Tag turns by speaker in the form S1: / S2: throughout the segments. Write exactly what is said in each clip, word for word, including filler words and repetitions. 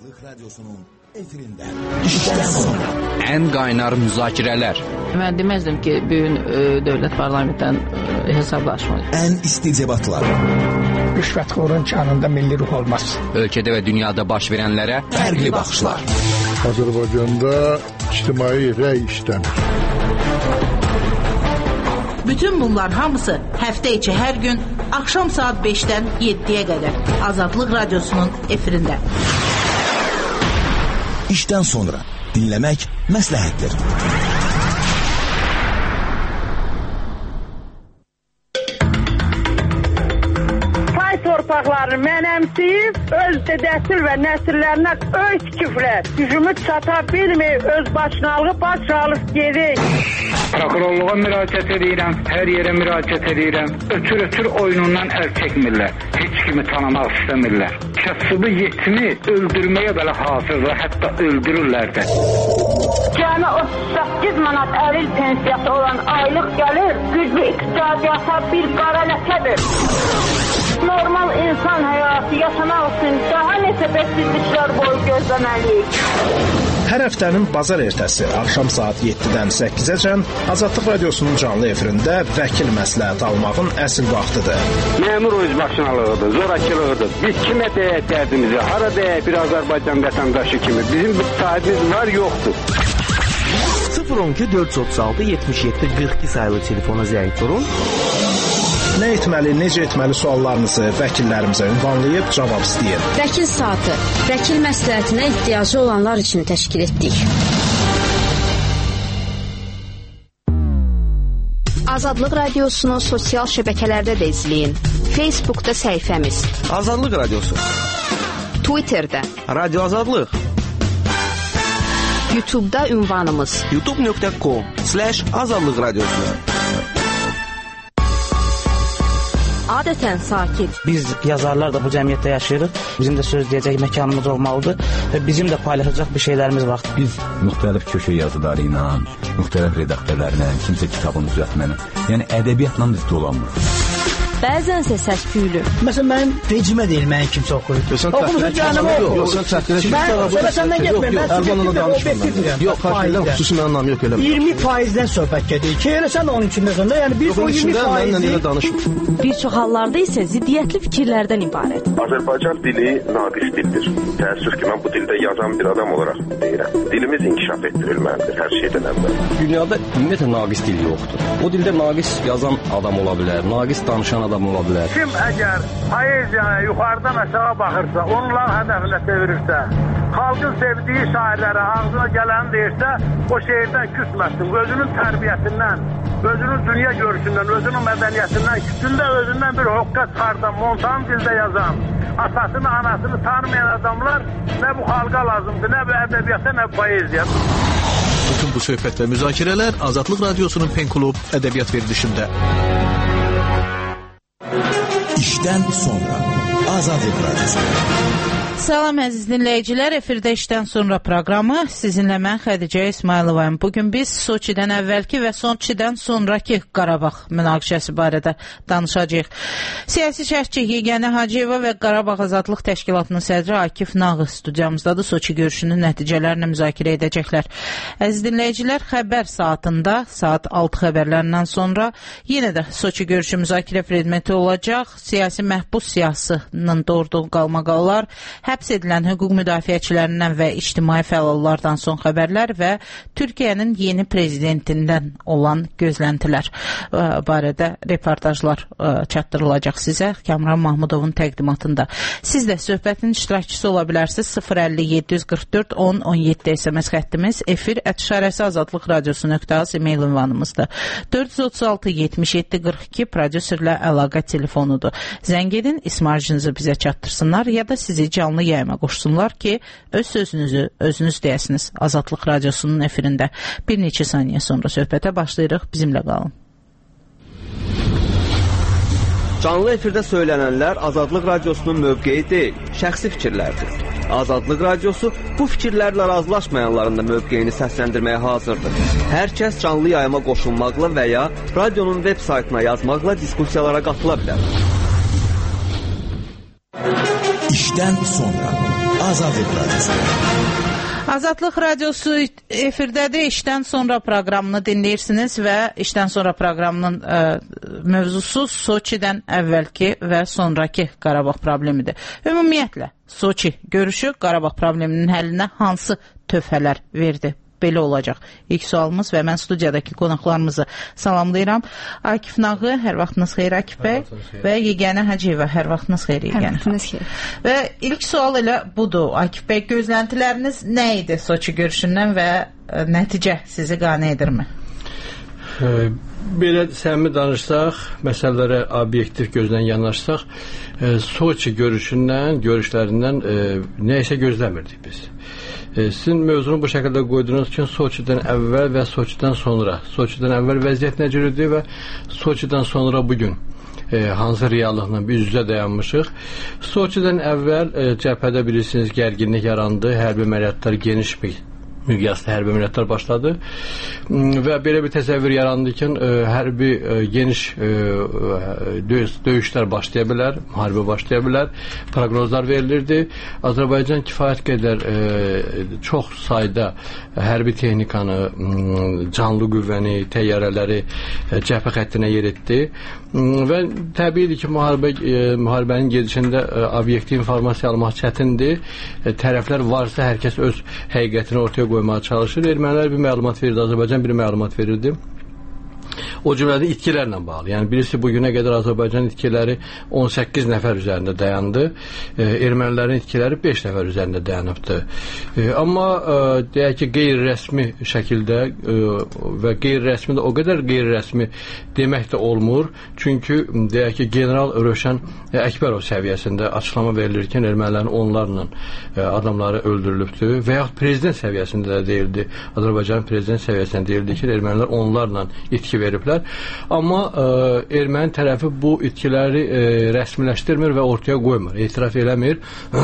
S1: Azadlıq Radyosu'nun efirinden işten sonra.
S2: En qaynar müzakirələr.
S3: Mən deməzdim ki, bugün e, dövlət parlamentdən e, hesablaşmalıyıq.
S1: En isti debatlar.
S4: Rüşvətxorun canında milli ruh olmaz.
S2: Ölkədə və dünyada baş verənlərə
S1: fərqli baxışlar.
S5: Azərbaycanda ictimai rəy işlənir.
S6: Bütün bunlar hamısı həftə içi hər gün axşam saat beşdən yeddiyə qədər Azadlıq Radyosu'nun efirində.
S1: İşten sonra dinlemek məsləhətdir.
S7: Pay torpaqlarını mənəmsiyib, öz dədəsil və nəsillərinə öz küfrət, gücümü çata bilməyib, öz başınalığı baş alıb gedir.
S8: Prokurorluğa müraciət edirəm, hər yerə müraciət edirəm. Ötür-ötür oyunundan əl çəkmirlər. Heç kimi tanımaq istəmirlər. Kasıbı yetimi öldürməyə belə hazırlar, hətta öldürürlər də.
S7: Cəmi otuz səkkiz manat əril pensiyası olan aylıq gəlir, güclü iqtisadiyyata bir qara ləkədir. Normal insan həyatı yaşamaq üçün daha neçə bəksizliklər boyu gözləməliyik.
S4: Hər həftənin bazar ertəsi axşam saat yeddidən səkkizəcən Azadlıq Radyosu'nun canlı efirində vəkil məsləhət almağın əsl vaxtıdır.
S8: Məmur özbaşınalığıdır, zorakılığıdır. Biz kimə deyək dərdimizi, hara deyək bir Azərbaycan vətəndaşı kimi. Bizim bir sahibimiz var, yoxdur.
S9: sıfır on iki dörd yüz otuz altı yetmiş yeddi qırx iki sayılı telefona zəng vurun.
S4: Nə etməli, necə etməli suallarınızı vəkillərimizə ünvanlayıb cavab istəyin.
S10: Vəkil saatı, vəkil məsləhətinə ehtiyacı olanlar üçün təşkil etdik. Azadlıq Radiosunu sosial şəbəkələrdə də izləyin. Facebookda səhifəmiz
S9: Azadlıq Radiosu,
S10: Twitterdə
S9: Radio Azadlıq,
S10: YouTube'da ünvanımız
S9: youtube nöqtə com slash azadlıq radiosu.
S10: Adətən sakit.
S11: Biz yazarlar da bu cəmiyyətdə yaşayırıq. Bizim də söz deyəcək məkanımız olmalıdır və bizim də paylaşacaq bir şeylərimiz var.
S12: Biz müxtəlif köşə yazıları ilə, müxtəlif redaktörlərlə, kimsə kitabın düzəltməni, yəni ədəbiyyatla biz dolanmırıq.
S10: Bəzənsə səs-küylü.
S11: Məsələn, mənim vecimə deyil, mənim kimsə oxuyur.
S5: Oxumusun canımı oxuyur. Yox, sən çəkdirək.
S11: Mən səndən getməyim, mən
S5: Əlbanla danışmıram. Yox, xərclərdən xüsusi mənim anlamı yox elə.
S11: iyirmi faizdən söhbət gedir ki, elə sən də onun içində sonra, yəni bir o iyirmi faizi.
S10: Bir çox hallarda isə ziddiyyətli fikirlərdən ibarət.
S13: Azərbaycan dili naqis dildir. Təəssüf ki, mən bu dildə yazan bir adam olaraq deyirəm. Dilimiz inkişaf etdirilməlidir hər şeydən əvvəl.
S14: Dünyada ümumiyyətlə naqis dil yoxdur. O dildə naqis yazan adam ola bilər, naqis danışan adam ola bilər.
S15: Kim əgər poeziyaya yuxarıdan aşağı baxırsa, onların hədəfinə çevirirsə, xalqın sevdiyi şairlərə ağzına gələni deyirsə, o şeirdən küsməsin. Özünün tərbiyəsindən, özünün dünya görüşündən, özünün mədəniyyətindən, küçündə özündən bir hoqqa çıxardan, montan dildə yazan, atasını, anasını tanımayan adamlar nə bu xalqa lazımdır, nə bu ədəbiyyata, nə bu poeziya.
S16: Bütün bu söhbət və müzakirələr Azadlıq Radyosu'nun Pen Klub ədəbiyyat verilişində.
S1: İşten sonra Azadlıq Radyosu.
S6: Salam əziz dinləyicilər, efirdə işdən sonra proqramı sizinlə mən Xədicə İsmayılovayım. Bugün biz Soçidən əvvəlki və Soçidən sonraki Qarabağ münaqişəsi barədə danışacağıq. Siyasi şərhçi Yeganə Hacıyeva və Qarabağ Azadlıq Təşkilatının sədri Akif Nağız studiyamızdadır. Soçi görüşünün nəticələrini müzakirə edəcəklər. Əziz dinləyicilər, xəbər saatında, saat altı xəbərlərindən sonra yenə də Soçi görüşü müzakirə predmeti olacaq. Siyasi məhbus siyasının doğurduğu qalmaqallar, həbs edilən hüquq müdafiəçilərindən və ictimai fəallardan son xəbərlər və Türkiyənin yeni prezidentindən olan gözləntilər barədə reportajlar çatdırılacaq sizə Kamran Mahmudovun təqdimatında. Siz də söhbətin iştirakçısı ola bilərsiniz. sıfır əlli yeddi yüz qırx dörd on on yeddi S M S xəttimiz, efir ət işarəsi azadlıq radiosu nöqtə az e-mail ünvanımızdır. dörd yüz otuz altı yetmiş yeddi qırx iki prodüserlə əlaqə telefonudur. Zəng edin, ismarcınızı bizə çatdırsınlar ya da sizi canlı yayıma qoşsunlar ki, öz sözünüzü özünüz deyəsiniz Azadlıq Radyosu'nun efirində. Bir neçə saniyə sonra söhbətə başlayırıq, bizimlə qalın.
S9: Canlı efirdə söylənənlər Azadlıq Radyosu'nun mövqeyi deyil, şəxsi fikirlərdir. Azadlıq Radyosu bu fikirlərlə razılaşmayanların da mövqeyini səsləndirməyə hazırdır. Hər kəs canlı yayıma qoşulmaqla və ya radionun veb saytına yazmaqla diskussiyalara qatıla bilər.
S1: İşdən sonra Azadlıq Radyosu.
S6: Azadlıq Radyosu efirdədir. İşdən sonra proqramını dinləyirsiniz və işdən sonra proqramının ə, mövzusu Soçidən əvvəlki və sonraki Qarabağ problemidir. Ümumiyyətlə, Soçi görüşü Qarabağ probleminin həllinə hansı töhfələr verdi? Belə olacaq. İlk sualımız və mən studiyadakı qonaqlarımızı salamlayıram. Akif Nağı, hər vaxtınız xeyir Akif bəy və Yeganə Hacıyeva, hər vaxtınız xeyir Yeganə.
S10: Hər vaxtınız xeyir.
S6: Və ilk sual elə budur. Akif bəy, gözləntiləriniz nə idi Soçi görüşündən və ə, nəticə sizi qane edirmi?
S17: Belə səmimi danışsaq, məsələlərə obyektiv gözdən yanaşsaq, Soçi görüşündən, görüşlərindən e, nə isə gözləmirdik biz. E, sizin mövzunu bu şəkildə qoyduğunuz üçün Soçidən əvvəl və Soçidən sonra, Soçidən əvvəl vəziyyət necədir və Soçidən sonra bugün e, hansı reallıqla biz üzə dayanmışıq. Soçidən əvvəl e, cəbhədə bilirsiniz gərginlik yarandı, hərbi əməliyyatlar geniş bir miqyasda hərbi əməliyyatlar başladı və belə bir təsəvvür yarandı ki, hərbi geniş döyüşlər başlaya bilər, müharibə başlaya bilər, proqnozlar verilirdi. Azərbaycan kifayət qədər çox sayda hərbi texnikanı, canlı qüvvəni, təyyarələri cəbhə xəttinə yeritdi və təbiidir ki, müharibə, müharibənin gedişində obyektiv informasiya almaq çətindir. Tərəflər varsa hər kəs öz həqiqətini ortaya qoymağa çalışır. Ermənilər bir məlumat verirdi, Azərbaycan bir məlumat verirdi. O cümlədə itkilərlə bağlı. Yəni birisi bugünə qədər Azərbaycan itkiləri on səkkiz nəfər üzərində dayandı. E, ermənilərin itkiləri beş nəfər üzərində dayanıbdı. E, amma e, deyək ki, qeyri-rəsmi şəkildə e, və qeyri-rəsmi də o qədər qeyri-rəsmi demək də olmur. Çünki deyək ki, general Rövşən e, Əkbərov səviyyəsində açıqlama verilir ki, ermənilərin onlarla e, adamları öldürülübdür və yaxud prezident səviyyəsində də deyildi. Azərbaycan prezident səviyyəsində deyildi ki, ermənilər onlarla itki veriblər. Amma e, erməni tərəfi bu itkiləri e, rəsmiləşdirmir və ortaya qoymur, etiraf eləmir.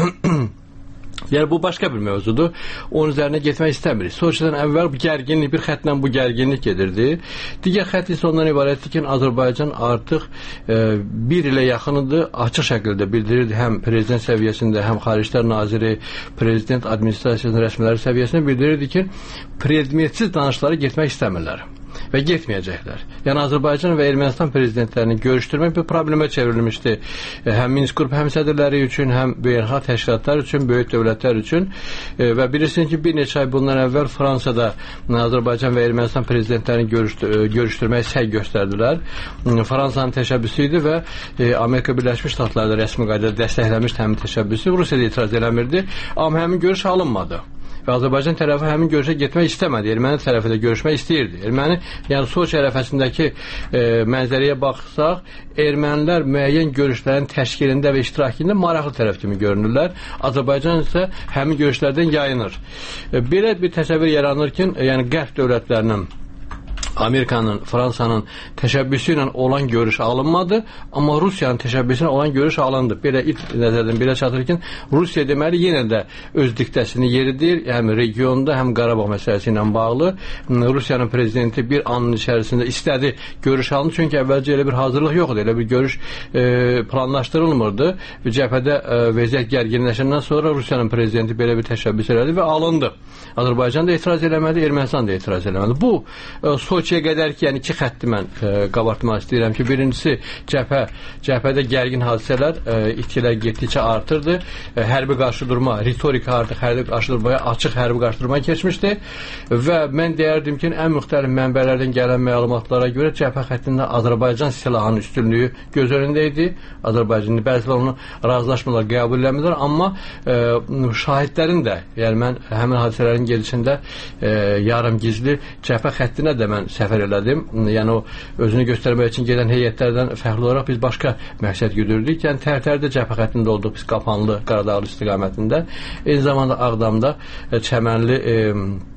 S17: Yəni bu başqa bir mövzudur. Onun üzərinə getmək istəmirik. Soçidən əvvəl bu gərginlik, bir xətlə bu gərginlik gedirdi. Digər xət isə ondan ibarətdir ki, Azərbaycan artıq e, bir ilə yaxınıdır, açıq şəkildə bildirirdi həm prezident səviyyəsində, həm Xariclər Naziri, prezident administrasiyasının rəsmiləri səviyyəsində bildirirdi ki, predmetsiz danışıqlara getmək istəmirlər və getməyəcəklər. Yəni Azərbaycan və Ermənistan prezidentlərini görüşdürmək bir problemə çevrilmişdi. Həm Minsk qrup həmsədrləri üçün, həm beynəlxalq təşkilatlar üçün, böyük dövlətlər üçün və bilirsiniz ki, bir neçə ay bundan əvvəl Fransada Azərbaycan və Ermənistan prezidentlərini görüşdürməyə səy göstərdilər. Fransanın təşəbbüsü idi və Amerika Birləşmiş Ştatları da rəsmi qaydada dəstəkləmişdi həmin təşəbbüsü. Rusiya da etiraz eləmirdi, amma həmin görüş alınmadı. Və Azərbaycan tərəfi həmin görüşə getmək istəmədi. Erməni tərəfi də görüşmək istəyirdi. Erməni, yəni Soçi ərəfəsindəki e, mənzərəyə baxsaq, ermənilər müəyyən görüşlərin təşkilində və iştirakında maraqlı tərəf kimi görünürlər. Azərbaycan isə həmin görüşlərdən yayınır. E, belə bir təsəvvür yaranır ki, yəni qərb dövlətlərinin, Amerikanın, Fransanın təşəbbüsü ilə olan görüş alınmadı, amma Rusiyanın təşəbbüsü ilə olan görüş alındı. Belə ilk nəzərdən belə çatır ki, Rusiya deməli yenə də öz diktəsini yeridir, həm regionda, həm Qarabağ məsələsi ilə bağlı. Rusiyanın prezidenti bir anın içərisində istədi görüş alındı, çünki əvvəlcə elə bir hazırlıq yoxdur, elə bir görüş e, planlaşdırılmırdı. Cəbhədə e, vəziyyət gərginləşəndən sonra Rusiyanın prezidenti belə bir təşəbbüs elədi və alındı. Azərbaycan da etiraz eləmədi, Ermənistan da etiraz eləmədi. Bu, e, Soçiyə qədər ki, yəni iki xətti mən e, qabartmaq istəyirəm ki, birincisi cəbhə, cəbhədə gərgin hadisələr, e, itkilər getdikcə artırdı. E, hərbi qarşıdurma, ritorika artıq hərbi qarşıdurmaya, açıq hərbi qarşıdurmaya keçmişdi və mən deyərdim ki, ən müxtəlif mənbələrdən gələn məlumatlara görə cəbhə xəttində Azərbaycan silahının üstünlüyü göz önündə idi. Azərbaycanlı bəzilər onu razılaşmırlar, qəbul eləmirlər, amma e, şahidlərin də, yəni mən həmin hadisələrin gedişində e, yarım gizli cəbhə xəttinə də mən səfər elədim. Yəni o özünü göstərmək üçün gedən heyətlərdən fərqli olaraq biz başqa məqsəd güdürdük. Yəni Tərtərdə cəbhə xəttində olduq biz, Qapanlı, Qaradağlı istiqamətində. Eyni zamanda Ağdamda, Çəmənli, e,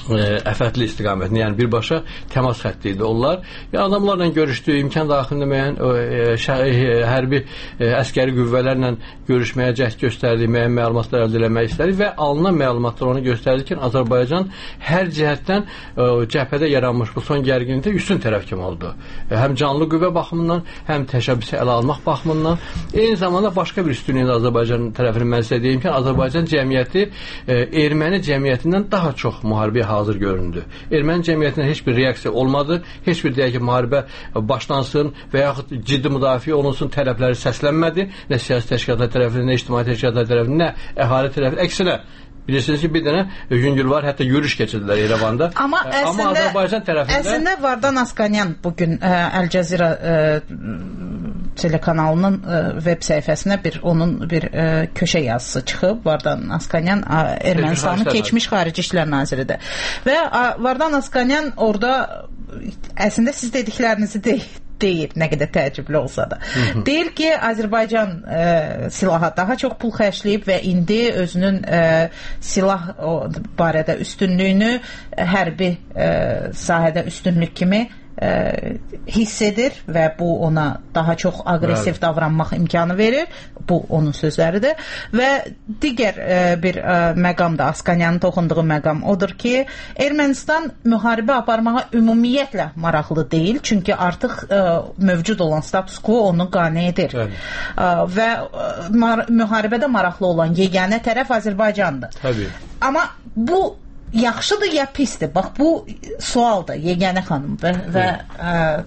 S17: əfətli istiqamətində, yəni birbaşa təmas xətti idi onlar. Yəni, adamlarla görüşdü, imkan daxilində müəyyən hərbi əskəri qüvvələrlə görüşməyə cəhd göstərdi, müəyyən məlumatlar əldə etmək istədi və alınan məlumatlar onu göstərdi ki, Azərbaycan hər cəhətdən cəbhədə yaranmış bu son gərginlikdə üstün tərəf kimi oldu. Həm canlı qüvvə baxımından, həm təşəbbüsü ələ almaq baxımından, eyni zamanda başqa bir üstünlüyü Azərbaycan tərəfini mən sizə deyim ki, Azərbaycan cəmiyyəti erməni cəmiyyətindən daha çox müharibəyə hazır göründü. Erməni cəmiyyətindən heç bir reaksiya olmadı, heç bir deyək ki, müharibə başlansın və yaxud ciddi müdafiə olunsun tələbləri səslənmədi. Nə siyasi təşkilatlar tərəfindən, nə ictimai təşkilatlar tərəfindən, nə əhali tərəfindən. Əksinə, bilirsiniz ki, bir dənə yüngül var, hətta yürüyüş keçirdilər İrəvanda.
S6: Amma əslində,
S17: Amma Azərbaycan tərəfində...
S6: Əslində Vardan Askanyan bugün ə, Əl Cəzira ə, telekanalının ə, web səhifəsinə bir onun bir ə, köşə yazısı çıxıb. Vardan Askanyan ə, Ermənistanın keçmiş xarici İşlər naziridir. Və ə, Vardan Askanyan orada əslində siz dediklərinizi deyil. deyir, nə qədər təəccüblü olsa da. Hı -hı. Deyir ki, Azərbaycan e, silaha daha çox pul xərcləyib və indi özünün e, silah o, barədə üstünlüyünü hərbi e, sahədə üstünlük kimi e, hiss edir və bu ona daha çox aqressiv davranmaq imkanı verir. Bu onun sözləridir. Və digər e, bir e, məqam da Askanyanın toxunduğu məqam odur ki, Ermənistan müharibə aparmağa ümumiyyətlə maraqlı deyil. Çünki artıq e, mövcud olan status quo onu qane edir. E, və e, mar müharibədə maraqlı olan yeganə tərəf Azərbaycandır.
S17: Təbii.
S6: Amma bu yaxşıdır ya pisdir? Bax, bu sualdır Yeganə xanım və, və ə,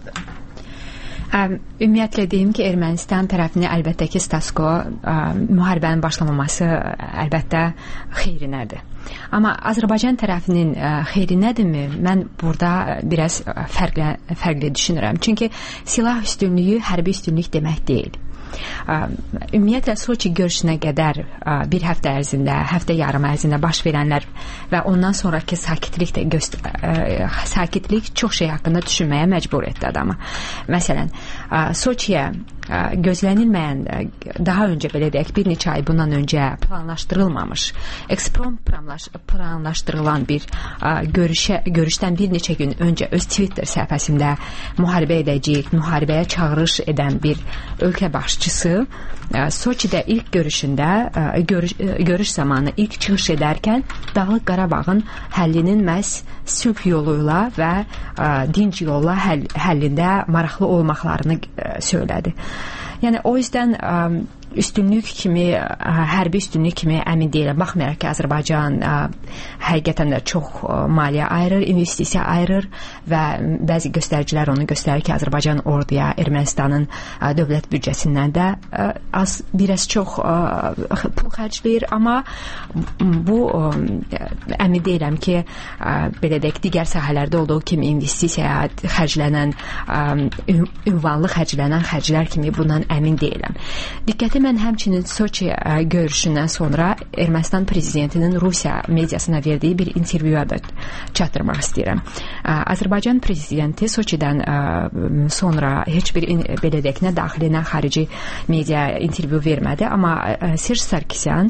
S18: Ümumiyyətlə deyim ki, Ermənistan tərəfini əlbəttə ki, status quo müharibənin başlamaması əlbəttə xeyrinədir. Amma Azərbaycan tərəfinin xeyrinədirmi? Mən burada biraz fərqli, fərqli düşünürəm. Çünki silah üstünlüyü hərbi üstünlük demək deyil. Ümumiyyətlə Soçi görüşünə qədər bir həftə ərzində, həftə yarım ərzində baş verənlər və ondan sonraki sakitlik də sakitlik çox şey haqqında düşünməyə məcbur etdi adamı. Məsələn, Soçiyə gözlənilməyən, daha öncə belə deyək, bir neçə ay bundan öncə planlaşdırılmamış, eksprom planlaşdırılan bir görüşə, görüşdən bir neçə gün öncə öz Twitter səhifəsində müharibə edəcəyik, müharibəyə çağırış edən bir ölkə başçısı Soçidə ilk görüşündə görüş, görüş zamanı ilk çıxış edərkən Dağlıq Qarabağın həllinin məhz sülh yoluyla və dinc yolla həll, həllində maraqlı olmaqlarını söylədi. Yəni o yüzdən üstünlük kimi, hərbi üstünlük kimi əmin deyiləm. Baxmayaraq ki, Azərbaycan həqiqətən də çox maliyyə ayırır, investisiya ayırır və bəzi göstəricilər onu göstərir ki, Azərbaycan orduya Ermənistanın dövlət büdcəsindən də az, biraz çox pul xərcləyir, amma bu əmin deyiləm ki, belə deyək, digər sahələrdə olduğu kimi investisiyaya xərclənən, ünvanlı xərclənən xərclər kimi bundan əmin deyiləm. Diqqəti mən həmçinin Soçi görüşündən sonra Ermənistan prezidentinin Rusiya mediasına verdiyi bir intervyuya da çatdırmaq istəyirəm. Azərbaycan prezidenti Soçidən sonra heç bir belə deyək, nə daxili, nə xarici media intervyu vermədi, amma Serj Sarkisyan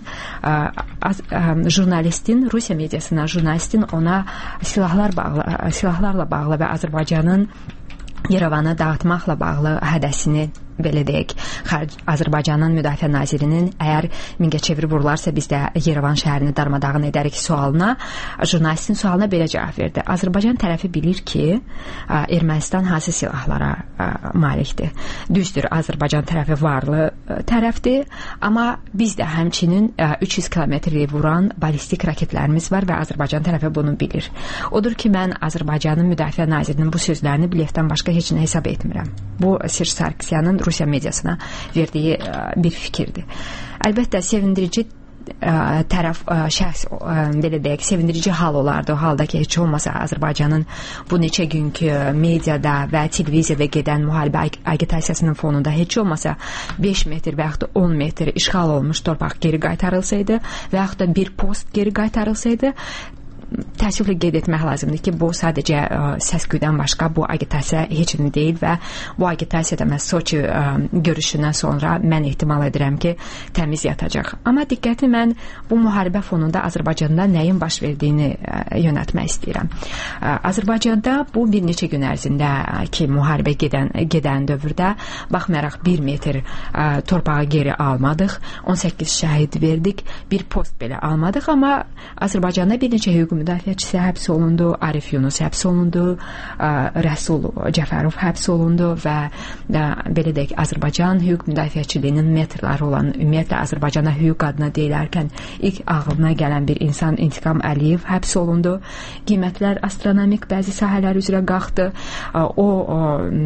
S18: jurnalistin, Rusiya mediasına jurnalistin ona silahlar bağlı, silahlarla bağlı və Azərbaycanın Yerevanı dağıtmaqla bağlı hədəsini belə deyək, Azərbaycanın müdafiə nazirinin əgər Mingəçevir vurularsa biz də Yerevan şəhərini darmadağın edərik sualına, jurnalistin sualına belə cavab verdi. Azərbaycan tərəfi bilir ki, Ermənistan hansı silahlara malikdir. Düzdür, Azərbaycan tərəfi varlı tərəfdir, amma biz də həmçinin üç yüz kilometrlik vuran balistik raketlərimiz var və Azərbaycan tərəfi bunu bilir. Odur ki, mən Azərbaycanın müdafiə nazirinin bu sözlərini biletdən başqa heç nə hesab etmirəm. Bu, Serj Sarkisyanın Rusiya mediasına verdiyi bir fikirdir. Əlbəttə, sevindirici tərəf, şəxs, belə deyək, sevindirici hal olardı. O halda ki, heç olmasa Azərbaycanın bu neçə günkü mediada və televiziyada gedən müharibə agitasiyasının fonunda heç olmasa beş metr və yaxud da on metr işğal olmuş torpaq geri qaytarılsaydı və yaxud da bir post geri qaytarılsaydı, təəssüflə qeyd etmək lazımdır ki, bu sadəcə ə, səs-küydən başqa bu agitasiya heç nə deyil və bu agitasiyada mən Soçi ə, görüşündən sonra mən ehtimal edirəm ki, təmiz yatacaq. Amma diqqəti mən bu müharibə fonunda Azərbaycanda nəyin baş verdiyini ə, yönəltmək istəyirəm. Ə, Azərbaycanda bu bir neçə gün ərzində ki, müharibə gedən, gedən dövrdə baxmayaraq bir metr ə, torpağı geri almadıq, on səkkiz şəhid verdik, bir post belə almadıq, amma Azərbaycanda bir neçə hüquq müdafiəçisi həbs olundu, Arif Yunus həbs olundu, ə, Rəsul Cəfərov həbs olundu və ə, belə deyək, Azərbaycan hüquq müdafiəçiliyinin metrları olan, ümumiyyətlə Azərbaycana hüquq adına deyilərkən ilk ağlına gələn bir insan İntiqam Əliyev həbs olundu. Qiymətlər astronomik bəzi sahələr üzrə qalxdı. O, o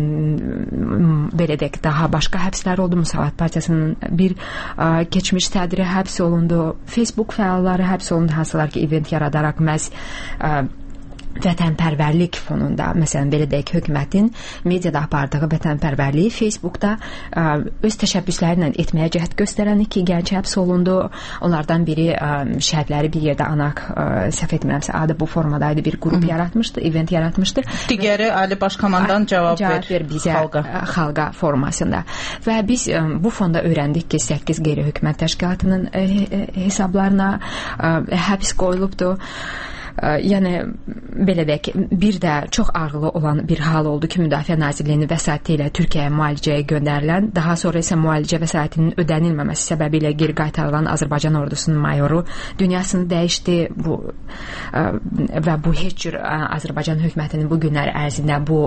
S18: belə deyək, daha başqa həbslər oldu. Müsavat Partiyasının bir ə, keçmiş sədri həbs olundu. Facebook fəalları həbs olundu, hansılar ki, event yaradaraq məhz ə, vətənpərvərlik fonunda, məsələn, belə deyək, hökumətin mediada apardığı vətənpərvərliyi Facebookda ə, öz təşəbbüsləri ilə etməyə cəhd göstərən iki gənc həbs olundu. Onlardan biri ə, şəhidləri bir yerdə ANAQ, ə, səhv etmirəmsə, adı bu formadaydı, bir qrup yaratmışdı, event yaratmışdı.
S6: Digəri Ali Başkomandan cavab,
S18: cavab ver bizə xalqa. xalqa formasında. Və biz ə, bu fonda öyrəndik ki, səkkiz qeyri-hökumət təşkilatının ə, hesablarına ə, həbs qoyulubdu. Yəni, belə deyək, bir də çox ağırlı olan bir hal oldu ki, Müdafiə Nazirliyinin vəsaiti ilə Türkiyəyə müalicəyə göndərilən, daha sonra isə müalicə vəsaitinin ödənilməməsi səbəbilə geri qaytarılan Azərbaycan ordusunun mayoru dünyasını dəyişdi bu, ə, və bu heç cür ə, Azərbaycan hökumətinin bu günlər ərzində bu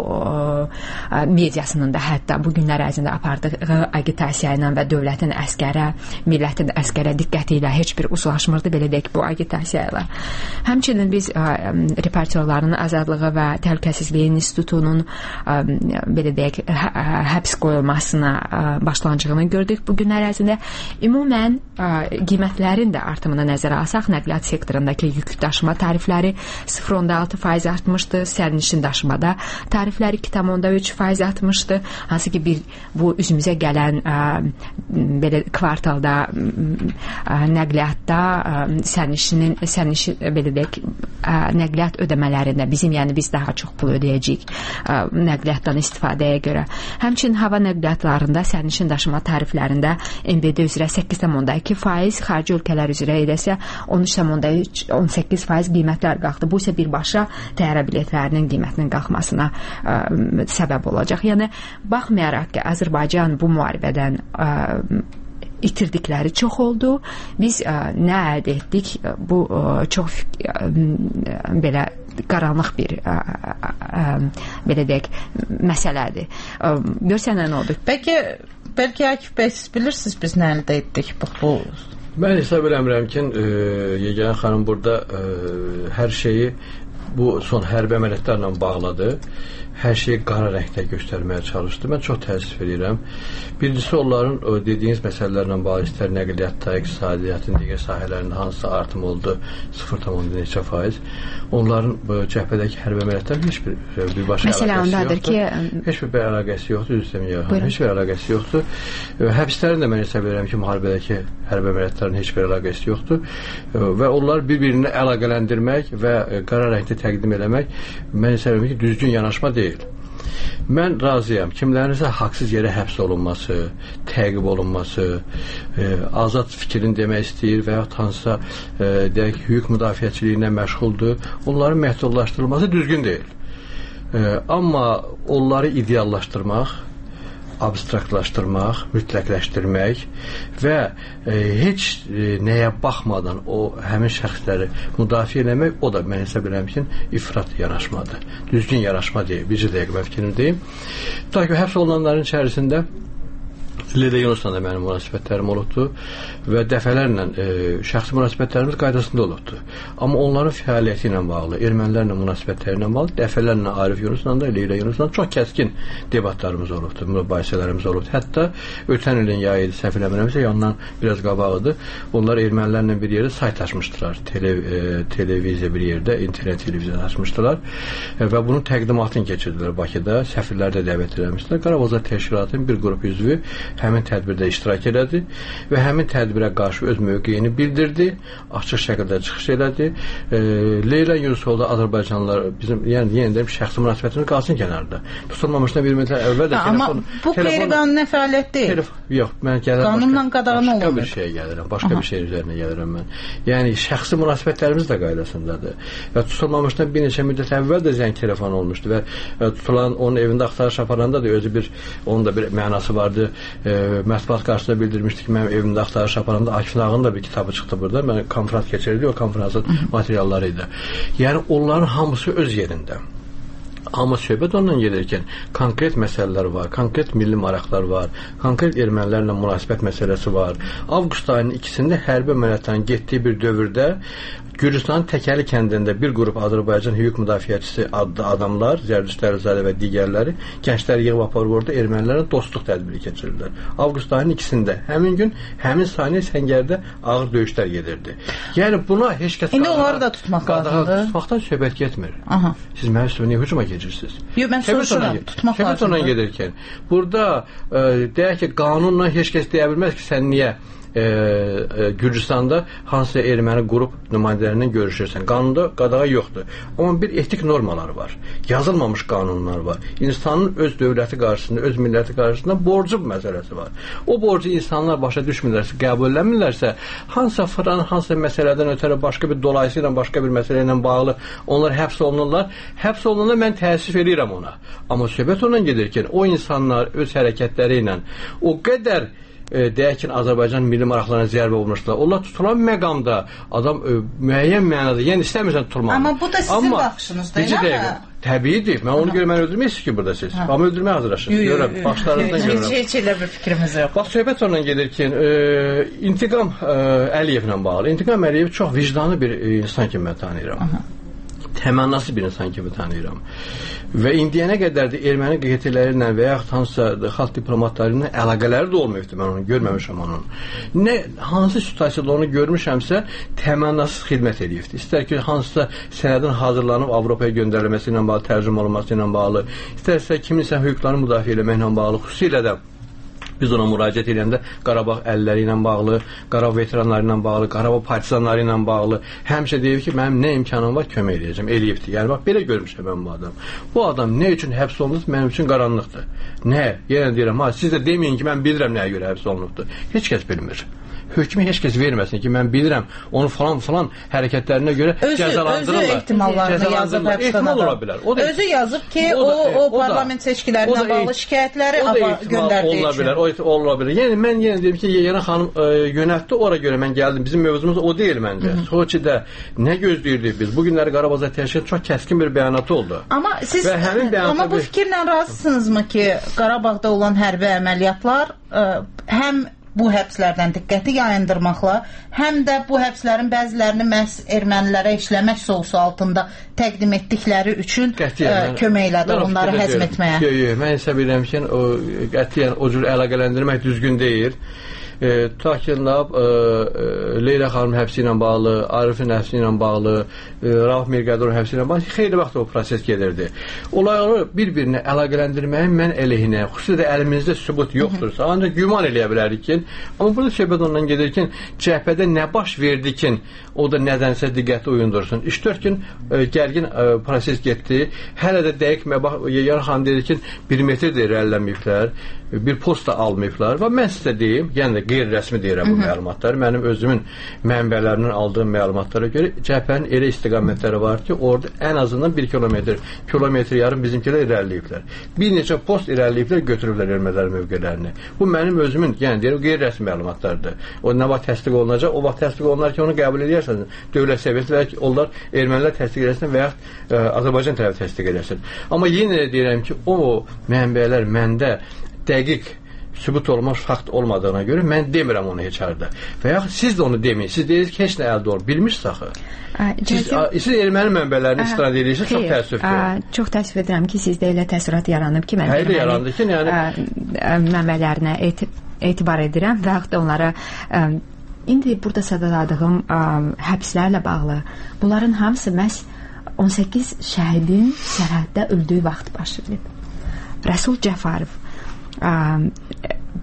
S18: ə, mediasının da hətta bu günlər ərzində apardığı agitasiya ilə və dövlətin əskərə, millətin əskərə diqqəti ilə heç bir uzlaşmırdı, belə deyək, bu agitasiya ilə. Həmçinin biz ə, reportyorların azadlığı və təhlükəsizliyi institutunun ə, belə deyək, hə, həbs qoyulmasına ə, başlanacağını gördük bu günlər ərzində. Ümumən ə, qiymətlərin də artımını nəzərə alsaq, nəqliyyat sektorundakı yük daşıma tarifləri sıfır nöqtə altı faiz artmışdı, sərnişin daşımada tarifləri iki nöqtə üç faiz artmışdı. Hansı ki, bir bu üzümüzə gələn ə, belə kvartalda ə, nəqliyyatda ə, sərnişinin sərnişin belə deyək, nəqliyyat ödəmələrində bizim, yəni biz daha çox pul ödəyəcəyik nəqliyyatdan istifadəyə görə. Həmçinin hava nəqliyyatlarında, sərnişin daşıma tariflərində M B D üzrə səkkiz nöqtə iki faiz, xarici ölkələr üzrə edəsə on üç nöqtə üç on səkkiz faiz qiymətlər qalxdı. Bu isə birbaşa təyyarə biletlərinin qiymətinin qalxmasına ə, səbəb olacaq. Yəni, baxmayaraq ki, Azərbaycan bu müharibədən ə, itirdikləri çox oldu. Biz ə, nə əldə etdik? Bu ə, çox ə, belə qaranlıq bir ə, ə, belə deyək, məsələdir. Ə, görsən nə oldu?
S6: Bəlkə, bəlkə Akif bəy, siz bilirsiniz biz nə əldə etdik bu, bu?
S17: Mən hesab eləmirəm ki, e, Yeganə xanım burada e, hər şeyi bu son hərbi əməliyyatlarla bağladı. Hər şeyi qara rəngdə göstərməyə çalışdı. Mən çox təəssüf edirəm. Birincisi, onların o dediyiniz məsələlərlə bağlı istər nəqliyyatda, iqtisadiyyatın digər sahələrində hansısa artım oldu, sıfır nöqtə neçə faiz. Onların bu cəbhədəki hərbi əməliyyatların heç bir birbaşa
S18: məsələ ondadır ki,
S17: heç bir əlaqəsi yoxdur, üzrəm yaxın. Heç bir əlaqəsi yoxdur. Həbslərin də mən hesab edirəm ki, müharibədəki hərbi əməliyyatların heç bir əlaqəsi yoxdur. Və onlar bir-birini əlaqələndirmək və qara rəngdə təqdim eləmək mən hesab edirəm ki, düzgün yanaşma deyil. Mən razıyam. Kimlərinizə haqsız yerə həbs olunması, təqib olunması, e, azad fikrin demək istəyir və ya hansısa e, deyək, hüquq müdafiəçiliyinə məşğuldur. Onların məhdudlaşdırılması düzgün deyil. E, amma onları ideallaşdırmaq, abstraktlaşdırmaq, mütləqləşdirmək və e, heç e, nəyə baxmadan o həmin şəxsləri müdafiə eləmək, o da mən hesab edirəm ki, ifrat yanaşmadır. Düzgün yanaşma deyil. Bir dəqiqə mən fikrini deyim. Ta ki, həbs olunanların içərisində Leyla Yunusla da mənim münasibətlərim olubdur və dəfələrlə e, şəxsi münasibətlərimiz qaydasında olubdur. Amma onların fəaliyyəti ilə bağlı, ermənilərlə münasibətləri ilə bağlı dəfələrlə Arif Yunusla da, Leyla Yunusla çox kəskin debatlarımız olubdur, mübahisələrimiz olubdur. Hətta ötən ilin yayı idi, səhv eləmirəmsə, yandan biraz qabağıdır. Onlar ermənilərlə bir yerdə sayt açmışdılar, tele, e, televiziya bir yerdə, internet televiziya açmışdılar e, və bunun təqdimatını keçirdilər Bakıda, səfirlər də dəvət eləmişdilər. Qarabazar təşkilatının bir qrup üzvü həmin tədbirdə iştirak elədi və həmin tədbirə qarşı öz mövqeyini bildirdi, açıq şəkildə çıxış elədi. E, Leyla Yunusoğlu Azərbaycanlılar bizim, yəni yenə deyim, şəxsi münasibətimiz qalsın kənarda. Tutulmamışdan bir müddət əvvəl də
S6: telefon... Amma bu qeyri-qanuni fəaliyyət deyil.
S17: Telefon, yox, mən gəlirəm
S6: qanunla qadağan olunur.
S17: Başqa bir şeyə gəlirəm, başqa Aha. bir şey üzərinə gəlirəm mən. Yəni şəxsi münasibətlərimiz də qaydasındadır. Və tutulmamışdan bir neçə müddət əvvəl də zəng telefon olmuşdu və e, tutulan onun evində axtarış aparanda da özü bir, onun da bir mənası vardı. E, mətbuat qarşısında bildirmişdi ki, mənim evimdə axtarış aparanda Akif Nağı'nın da bir kitabı çıxdı burada. Mən konferans keçirdi, o konferansın materialları idi. Yəni onların hamısı öz yerində. Amma söhbət ondan gedirkən konkret məsələlər var, konkret milli maraqlar var, konkret ermənilərlə münasibət məsələsi var. Avqust ayının ikisində hərbi əməliyyatların getdiyi bir dövrdə Gürcistanın Təkəli kəndində bir qrup Azərbaycan hüquq müdafiəçisi adlı adamlar, Zərdüşt Əlizadə və digərləri gəncləri yığıb aparıb orada ermənilərlə dostluq tədbiri keçirirlər. Avqust ayının ikisində həmin gün, həmin saniyə Səngərdə ağır döyüşlər gedirdi. Yəni buna heç kəs
S6: İndi onları da tutmaq lazımdır.
S17: Tutmaqdan söhbət getmir.
S6: Aha.
S17: Siz mənim üstümə niyə hücuma gedirsiniz?
S6: Yox, mən soruşuram, tutmaq lazımdır.
S17: Söhbət ondan gedirkən, burada e, deyək ki, qanunla heç kəs deyə bilməz ki, sən niyə E, e, Gürcistanda hansısa erməni qrup nümayəndələrindən görüşürsən. Qanunda qadağa yoxdur. Amma bir etik normalar var. Yazılmamış qanunlar var. İnsanın öz dövləti qarşısında, öz milləti qarşısında borcu məsələsi var. O borcu insanlar başa düşmürlərsə, qəbul eləmirlərsə, hansısa fıran, hansısa məsələdən ötürü başqa bir dolayısıyla, başqa bir məsələ ilə bağlı onlar həbs olunurlar. Həbs olunurlar, mən təəssüf edirəm ona. Amma söhbət ondan gedirkən, o insanlar öz hərəkətləri ilə o qədər E, deyək ki, Azərbaycan milli maraqlarına zərbə olmuşlar. Onlar tutulan məqamda adam e, müəyyən mənada, yəni istəmirsən tutulmalı.
S6: Amma bu da sizin baxışınızda,
S17: elə? Təbiidir. Mən onu görə mən öldürməyəsiniz ki, burada siz. Amma öldürməyə hazırlaşırsınız. Görürəm, baxışlarınızdan görürəm.
S6: Heç elə bir fikrimiz yox.
S17: Bax, söhbət ondan gedirkən, e, İntiqam e, Əliyevlə bağlı. İntiqam Əliyev çox vicdanlı bir e, insan kimi mən tanıyıram. Aha. Təmənnası bir insan kimi tanıyıram. Və indiyənə qədər də erməni Q T L-ləri ilə və yaxud hansısa xalq diplomatları ilə əlaqələri də olmayıbdır. Mən onu görməmişəm onun. Nə hansı situasiyada onu görmüşəmsə, təmənnasız xidmət edibdir. İstər ki, hansısa sənədin hazırlanıb Avropaya göndərilməsi ilə bağlı, tərcümə olunması ilə bağlı, istərsə kiminsə hüquqlarını müdafiə etməklə bağlı, xüsusilə də biz ona müraciət edəndə Qarabağ əlləri ilə bağlı, Qarabağ veteranları ilə bağlı, Qarabağ partizanları ilə bağlı həmişə deyib ki, mənim nə imkanım var, kömək edəcəm, eləyibdir. Yəni, bax, belə görmüşəm mən bu adam. Bu adam nə üçün həbs olunub, mənim üçün qaranlıqdır. Nə? Yenə deyirəm, ha, siz də deməyin ki, mən bilirəm nəyə görə həbs olunubdur. Heç kəs bilmir. Hökmü heç kəs verməsin ki, mən bilirəm, onu falan falan hərəkətlərinə görə özü, cəzalandırırlar.
S6: Özü ehtimallarını yazıb
S17: ehtimal ola bilər.
S6: O da, özü yazıb ki, o, o, o, o parlament seçkilərinə bağlı şikayətləri göndərdiyi
S17: üçün. Bilər, o ola bilər. Yəni, mən yenə deyim ki, Yeganə xanım e, yönətdi, ora görə mən gəldim. Bizim mövzumuz o deyil məncə. Soçidə nə gözləyirdik biz? Bugünləri Qarabağ Təşkilatı çox kəskin bir bəyanatı oldu.
S6: Amma siz, amma bu fikirlə razısınızmı ki, Qarabağda olan hərbi əməliyyatlar e, həm bu həbslərdən diqqəti yayındırmaqla, həm də bu həbslərin bəzilərini məhz ermənilərə işləmək sousu altında təqdim etdikləri üçün ə, kömək elədi onları həzm etməyə.
S17: Yox, yox, mən hesab edirəm ki, o, qətiyyən o cür əlaqələndirmək düzgün deyil. E, ta ki, lab, e, Leyla xanım həbsi ilə bağlı, Arifin həbsi ilə bağlı, e, Rauf Mirqədorun həbsi ilə bağlı xeyli vaxt o proses gelirdi. Onları bir-birinə əlaqələndirməyin mən əleyhinə, xüsusilə də əlimizdə sübut yoxdursa, ancaq güman eləyə bilərik ki, amma burada söhbət ondan gedirkən, cəhbədə nə baş verdi ki, o da nədənsə diqqəti uyundursun. üç dörd gün e, gərgin e, proses getdi. Hələ də dəqiq məbax, Yeganə xanım dedi ki, bir metr də irəlilənməyiblər, bir post da almayıblar və mən sizə deyim, yəni də qeyri-rəsmi deyirəm bu məlumatları. Mənim özümün mənbələrindən aldığım məlumatlara görə cəbhənin elə istiqamətləri var ki, orada ən azından bir kilometr, kilometr yarım bizimkilər irəliləyiblər. Bir neçə post irəliləyiblər, götürüblər ermənilər mövqələrini. Bu mənim özümün, yəni deyirəm, qeyri-rəsmi məlumatlardır. O nə vaxt təsdiq olunacaq? O vaxt təsdiq olunar ki, onu qəbul edərsiniz. Dövlət səviyyəsi və onlar ermənilər təsdiq edəsin və yaxud ə, Azərbaycan tərəfi təsdiq edəsin. Amma yenə də deyirəm ki, o mənbələr məndə dəqiq sübut olmuş fakt olmadığına görə mən demirəm onu heç harda. Və yaxud siz də onu deməyin. Siz deyirsiniz ki, heç nə əldə olur. Bilmişsiniz axı. Siz, siz erməni mənbələrini istirad edirsiniz, çox təəssüfdür.
S18: Çox təəssüf edirəm ki, sizdə elə təəssürat yaranıb ki, mən
S17: Hayır, yarandı ki, yəni
S18: mənbələrinə eti, etibar edirəm və yaxud da onlara ə, indi burada sadaladığım ə, həbslərlə bağlı bunların hamısı məhz on səkkiz şəhidin sərhəddə öldüyü vaxt baş verib. Rəsul Cəfarov,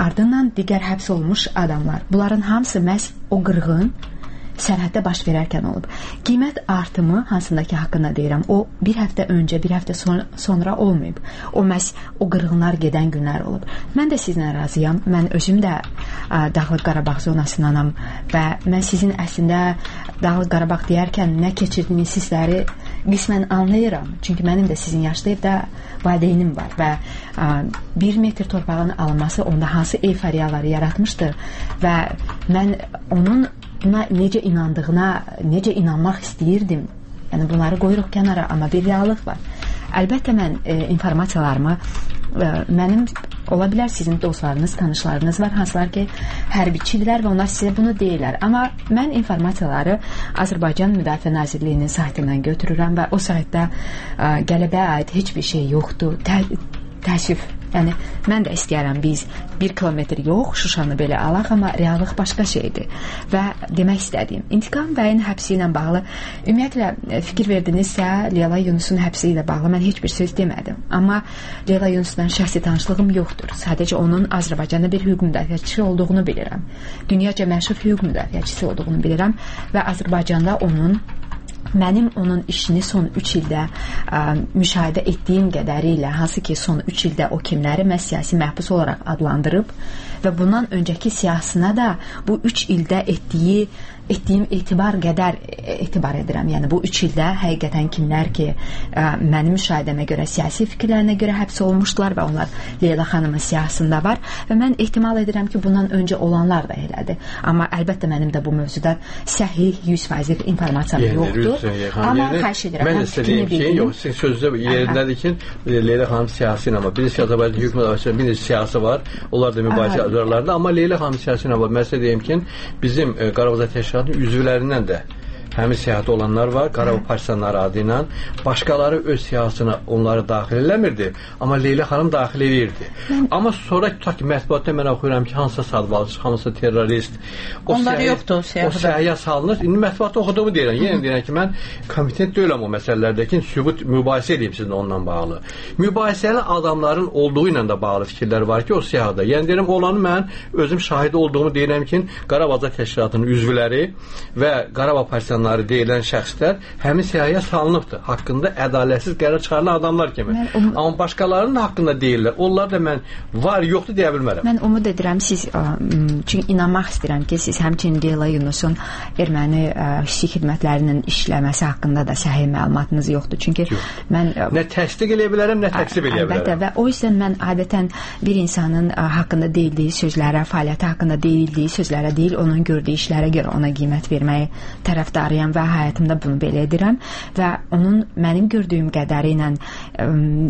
S18: ardından digər həbs olunmuş adamlar. Bunların hamısı məhz o qırğın sərhəddə baş verərkən olub. Qiymət artımı hansındakı haqqında deyirəm, o bir həftə öncə, bir həftə son, sonra olmayıb. O məhz o qırğınlar gedən günlər olub. Mən də sizinlə razıyam. Mən özüm də ə, Dağlıq Qarabağ zonasındanam və mən sizin əslində Dağlıq Qarabağ deyərkən nə keçirdiyiniz hissləri qismən anlayıram. Çünki mənim də sizin yaşda evdə valideynim var və ə, bir metr torpağın alınması onda hansı euforiyaları yaratmışdır və mən onun buna necə inandığına, necə inanmaq istəyirdim. Yəni bunları qoyuruq kənara, amma bir reallıq var. Əlbəttə mən e, informasiyalarımı e, mənim ola bilər sizin dostlarınız, tanışlarınız var, hansılar ki hərbiçidirlər və onlar sizə bunu deyirlər. Amma mən informasiyaları Azərbaycan Müdafiə Nazirliyinin saytından götürürəm və o saytda e, qələbəyə aid heç bir şey yoxdur. Tə təşrif. Yəni mən də istəyərəm biz bir kilometr yox, Şuşanı belə alaq, amma reallıq başqa şeydir. Və demək istədiyim, İntiqam bəyin həbsi ilə bağlı ümumiyyətlə fikir verdinizsə, Leyla Yunusun həbsi ilə bağlı mən heç bir söz demədim. Amma Leyla Yunusla şəxsi tanışlığım yoxdur. Sadəcə onun Azərbaycanda bir hüquq müdafiəçisi olduğunu bilirəm. Dünyaca məşhur hüquq müdafiəçisi olduğunu bilirəm və Azərbaycanda onun mənim onun işini son üç ildə ə, müşahidə etdiyim qədəri ilə, hansı ki son üç ildə o kimləri məhz siyasi məhbus olaraq adlandırıb və bundan öncəki siyasına da bu üç ildə etdiyi etdiyim etibar qədər etibar edirəm. Yəni bu üç ildə həqiqətən kimlər ki ə, mənim müşahidəmə görə siyasi fikirlərinə görə həbs olunmuşdular və onlar Leyla xanımın siyahısında var və mən ehtimal edirəm ki bundan öncə olanlar da elədir. Amma əlbəttə mənim də bu mövzuda səhih yüz faizlik informasiyam yoxdur. Amma xahiş edirəm.
S17: Mən istədiyim ki, yox, siz sözdə yerindədir ki, Leyla xanım siyasi ilə var. Birisi Azərbaycan hüquq müdafiəçisi, bir siyasi var. Onlar da mübahisə azarlarında, amma Leyla xanım siyasi ilə var. Mən sizə deyim ki, bizim e, Qarabağ Təşkilatının üzvlərindən də həmin siyahətdə olanlar var, Qarabağ partisanları adı ilə. Başqaları öz siyasına onları daxil eləmirdi, amma Leyla xanım daxil edirdi. Amma sonra tutaq ki, mətbuatda mən oxuyuram ki, hansısa sadvalçı, hansısa terrorist.
S6: Onları yoxdur siyahıda.
S17: O siyahıya salınır. İndi mətbuatda oxuduğumu deyirəm. Yenə deyirəm ki, mən kompetent deyiləm o məsələlərdəki sübut mübahisə edeyim sizinlə onunla bağlı. Mübahisəli adamların olduğu ilə də bağlı fikirlər var ki, o siyahıda. Yəni deyirəm, olanı mən özüm şahid olduğumu deyirəm ki, Qarabağ Təşkilatının üzvləri və Qarabağ partisanları deyilən şəxslər həmin siyahıya salınıbdır. Haqqında ədalətsiz qərar çıxarılan adamlar kimi. Mən, um... Amma başqalarının haqqında deyirlər. Onlar da mən var, yoxdur deyə bilmərəm.
S18: Mən umud edirəm siz, ə, çünki inanmaq istəyirəm ki, siz həmçinin Leyla Yunusun erməni ə, kiçik xidmətlərinin işləməsi haqqında da səhih məlumatınız yoxdur. Çünki Yox. mən ə,
S17: nə təsdiq eləyə bilərəm, nə təksib eləyə bilərəm.
S18: Əlbəttə və o yüzden mən adətən bir insanın ə, haqqında deyildiyi sözlərə, fəaliyyəti haqqında deyildiyi sözlərə deyil, onun gördüyü işlərə görə ona qiymət verməyi tərəfdarıyam və həyatımda bunu belə edirəm və onun mənim gördüyüm qədəri ilə ə,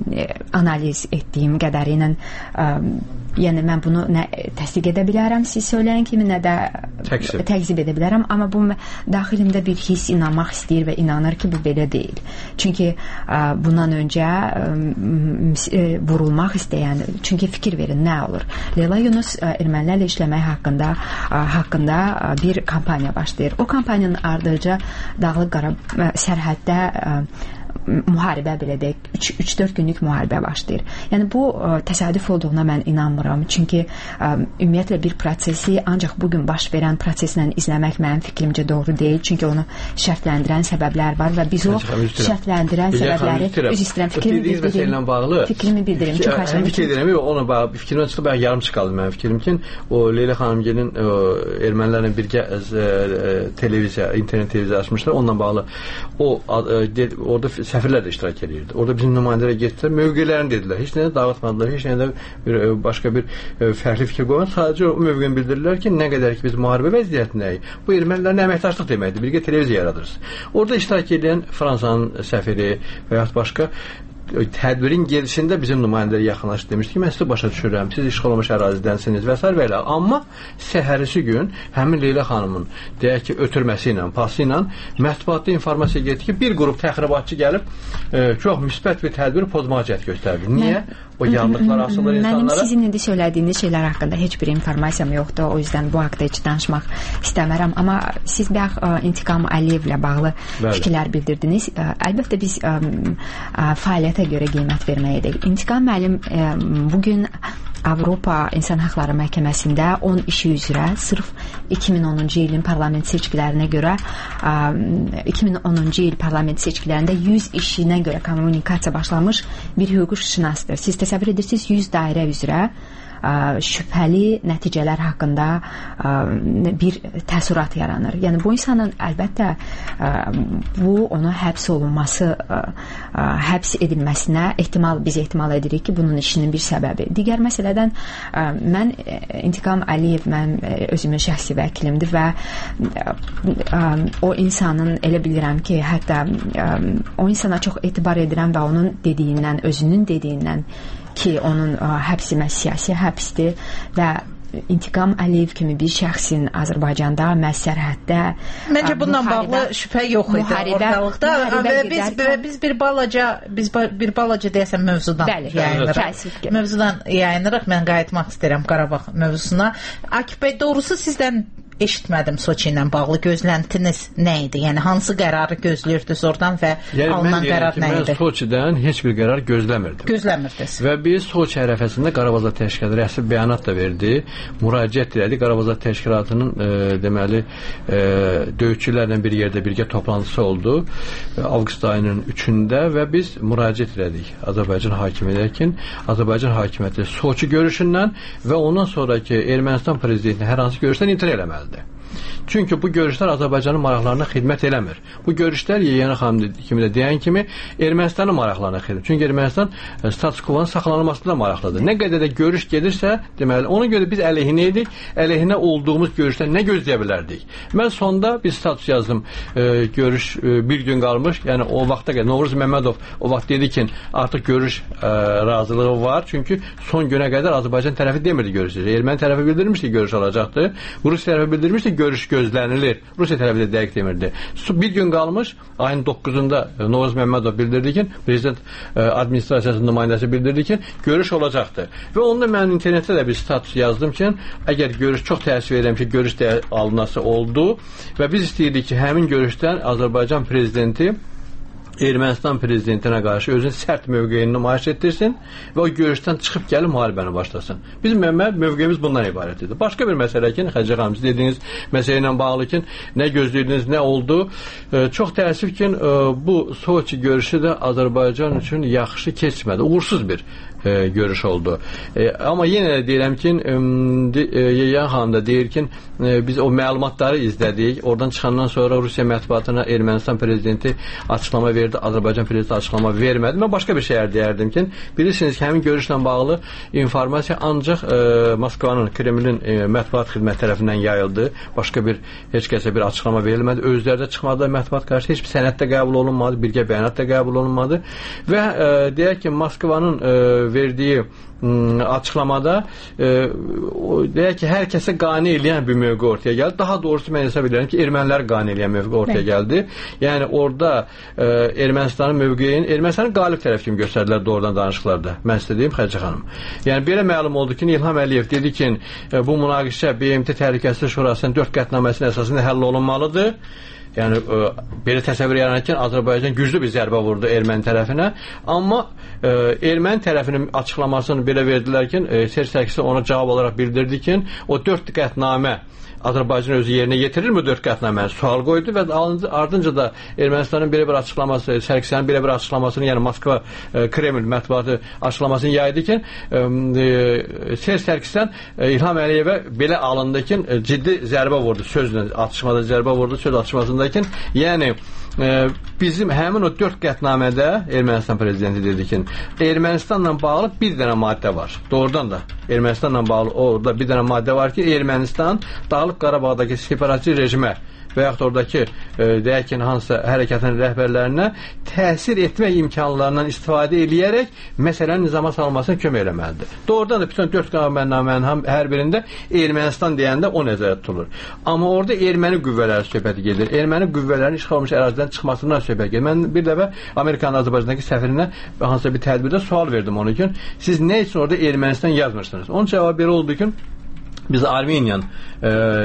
S18: analiz etdiyim qədəri ilə ə, yəni mən bunu nə təsdiq edə bilərəm siz söyləyən kimi, nə də təksib, təksib edə bilərəm, amma bu daxilimdə bir hiss inanmaq istəyir və inanır ki, bu belə deyil. Çünki ə, bundan öncə ə, vurulmaq istəyən, çünki fikir verin nə olur. Leyla Yunus ə, ermənilərlə işləmək haqqında ə, haqqında ə, bir kampaniya başlayır. O kampaniyanın ardınca Dağlıq Qarabağ sərhəddə ə, müharibə belə deyək, üç dörd günlük müharibə başlayır. Yəni bu ə, təsadüf olduğuna mən inanmıram. Çünki ə, ümumiyyətlə bir prosesi ancaq bugün baş verən proseslə izləmək mənim fikrimcə doğru deyil. Çünki onu şərtləndirən səbəblər var və biz o şərtləndirən səbəbləri üz istəyirəm fikrimi bildirim.
S17: Bağlı,
S18: fikrimi bildirim. Çox xahiş
S17: edirəm. Ona bağlı fikrimdən çıxıb yarım çıxalım mənim fikrim ki, o Leyla xanımgilin ermənilərlə birgə televiziya, internet televiziya açmışlar. Onunla bağlı o orada səfirlər də iştirak edirdi. Orada bizim nümayəndələr getdilər, mövqelərini dedilər. Heç nəyə dağıtmadılar, heç nəyə bir başqa bir fərqli fikir qoymadılar. Sadəcə o mövqeni bildirirlər ki, nə qədər ki biz müharibə vəziyyətindəyik, bu ermənilərin əməkdaşlıq deməkdir. Birgə televiziya yaradırız. Orada iştirak edən Fransanın səfiri və yaxud başqa tədbirin gedişində bizim nümayəndələr yaxınlaşdı, demişdi ki, mən sizi başa düşürəm, siz işğal olmuş ərazidənsiniz və s. və elə. Amma səhərisi gün həmin Leyla xanımın deyək ki, ötürməsi ilə, pası ilə mətbuatda informasiya getdi ki, bir qrup təxribatçı gəlib e, çox müsbət bir tədbiri pozmağa cəhd göstərdi. Niyə? O yanlıqlar asılır insanlara.
S18: Mənim sizin indi söylədiyiniz şeylər haqqında heç bir informasiyam yoxdur. O yüzden bu haqda heç danışmaq istəmərəm. Amma siz bax İntiqam Əliyevlə bağlı Bəli. fikirlər bildirdiniz. Əlbəttə biz ə, ə, fəaliyyətə görə qiymət verməyəcəyik. İntiqam müəllim ə, bugün Avropa İnsan Haqları Məhkəməsində on işi üzrə sırf iki min onuncu ilin parlament seçkilərinə görə iki min onuncu il parlament seçkilərində yüz işinə görə kommunikasiya başlamış bir hüquqşünasdır. Siz təsəvvür edirsiniz, yüz dairə üzrə şübhəli nəticələr haqqında bir təəssürat yaranır. Yəni bu insanın əlbəttə bu ona həbs olunması, həbs edilməsinə ehtimal, biz ehtimal edirik ki, bunun işinin bir səbəbi. Digər məsələdən mən İntiqam Əliyev, mən özümün şəxsi vəkilimdir və o insanın elə bilirəm ki, hətta o insana çox etibar edirəm və onun dediyindən, özünün dediyindən ki, onun həbsi məhz siyasi həbsdir və İntiqam Əliyev kimi bir şəxsin Azərbaycanda, məhz sərhəddə
S6: məncə bununla bağlı şübhə yox idi ortalıqda və biz, biz bir balaca biz bir balaca deyəsən mövzudan
S18: Bəli,
S6: yayınırıq. Mövzudan yayınırıq. Mən qayıtmaq istəyirəm Qarabağ mövzusuna. Akif bəy, doğrusu sizdən eşitmədim Soçi ilə bağlı. Gözləntiniz nə idi? Yəni hansı qərarı gözləyirdiniz oradan və yəni, alınan qərar nə idi?
S17: Mən Soçidən heç bir qərar gözləmirdim.
S6: Gözləmirdiniz.
S17: Və biz Soçi ərəfəsində Qarabağ Təşkilatı rəsmi bəyanat da verdi. Müraciət elədi. Qarabağ Təşkilatının e, deməli e, döyüşçülərlə bir yerdə birgə toplantısı oldu. E, avqust ayının üçündə və biz müraciət elədik Azərbaycan hakimiyyətinə, Azərbaycan hakimiyyəti Soçi görüşündən və ondan sonraki Ermənistan prezidentinin hər hansı görüşdən imtina eləməlidir. Çünki bu görüşlər Azərbaycanın maraqlarına xidmət eləmir. Bu görüşlər Yeganə xanım kimi də deyən kimi Ermənistanın maraqlarına xidmət. Çünki Ermənistan status quo-nun saxlanılmasına maraqlıdır. Nə qədər də görüş gedirsə, deməli, ona görə biz əleyhinə idik. Əleyhinə olduğumuz görüşdən nə gözləyə bilərdik? Mən sonda bir status yazdım. E, görüş e, bir gün qalmış. Yəni o vaxta qədər Novruz Məmmədov o vaxt dedi ki, artıq görüş e, razılığı var. Çünki son günə qədər Azərbaycan tərəfi demirdi görüş. Erməni tərəfi bildirmişdi ki, görüş olacaqdı. Rus tərəfi bildirmişdi görüş gözlənilir. Rusiya tərəfi də dəqiq demirdi. Bir gün qalmış, ayın doqquzunda Novruz Məmmədov bildirdi ki, prezident administrasiyasının nümayəndəsi bildirdi ki, görüş olacaqdır. Və onda mən internetdə də bir status yazdım ki, əgər görüş çox təəssüf edirəm ki, görüş alınması oldu və biz istəyirdik ki, həmin görüşdən Azərbaycan prezidenti Ermənistan prezidentinə qarşı özünün sərt mövqeyini nümayiş etdirsin və o görüşdən çıxıb gəlib müharibəni başlasın. Bizim mövqeyimiz bundan ibarət idi. Başqa bir məsələ ki, Xəcə xanım, siz dediyiniz məsələ ilə bağlı ki, nə gözləyirdiniz, nə oldu? E, çox təəssüf ki, e, bu Soçi görüşü də Azərbaycan üçün yaxşı keçmədi. Uğursuz bir e, görüş oldu. E, amma yenə də deyirəm ki, e, Yegan xanım da deyir ki, e, biz o məlumatları izlədik. Oradan çıxandan sonra Rusiya mətbuatına Ermənistan prezidenti açıqlama verdi. Azərbaycan prezidenti açıqlama vermədi. Mən başqa bir şeylər deyərdim ki, bilirsiniz ki, həmin görüşlə bağlı informasiya ancaq e, Moskvanın, Kremlin e, mətbuat xidməti tərəfindən yayıldı. Başqa bir, heç kəsə bir açıqlama verilmədi. Özləri də çıxmadı, mətbuat qarşı heç bir sənəd də qəbul olunmadı, birgə bəyanat da qəbul olunmadı və e, deyək ki, Moskvanın e, verdiyi açıqlamada e, o, deyək ki, hər kəsə qane eləyən bir mövqe ortaya gəldi. Daha doğrusu mən hesab edirəm ki, ermənilər qane eləyən mövqe ortaya gəldi. Yəni orada e, Ermənistanın mövqeyini, Ermənistanın qalib tərəf kimi göstərdilər doğrudan danışıqlarda. Mən sizə deyim, Xəcə xanım. Yəni belə məlum oldu ki, İlham Əliyev dedi ki, e, bu münaqişə B M T Təhlükəsizlik Şurasının dörd qətnaməsinin əsasında həll olunmalıdır. Yəni e, belə təsəvvür yaranarkən Azərbaycan güclü bir zərbə vurdu erməni tərəfinə. Amma e, erməni tərəfinin açıqlamasını belə verdilər ki, e, Serj Sərkisyan ona cavab olaraq bildirdi ki, o dörd qətnamə Azərbaycan özü yerinə yetirirmi dörd qətnaməni sual qoydu və ardınca da Ermənistanın belə bir açıqlaması, Sərkisyanın belə bir açıqlamasını, yəni Moskva, e, Kreml mətbuatı açıqlamasını yaydı ki, e, Serj Sərkisyan e, İlham Əliyevə belə alındı ki, e, ciddi zərbə vurdu, sözlə atışmada zərbə vurdu, söz atışmasında ki, yəni e, bizim həmin o dörd qətnamədə Ermənistan prezidenti dedi ki, Ermənistanla bağlı bir dənə maddə var. Doğrudan da Ermənistanla bağlı orada bir dənə maddə var ki, Ermənistan Dağlıq Qarabağdakı separatçı rejimə və yaxud oradakı e, deyək ki, hansısa hərəkətin rəhbərlərinə təsir etmək imkanlarından istifadə eləyərək məsələnin nizama salmasına kömək eləməlidir. Doğrudan da bütün dörd qanunnamənin hər birində Ermənistan deyəndə o nəzərdə tutulur. Amma orada erməni qüvvələri söhbəti gedir. Erməni qüvvələrin işğal olmuş ərazidən çıxmasından söhbət gedir. Mən bir dəfə Amerikanın Azərbaycandakı səfirinə hansısa bir tədbirdə sual verdim onun üçün. Siz nə üçün orada Ermənistan yazmırsınız? Onun cavabı belə oldu ki, biz Armeniyan e,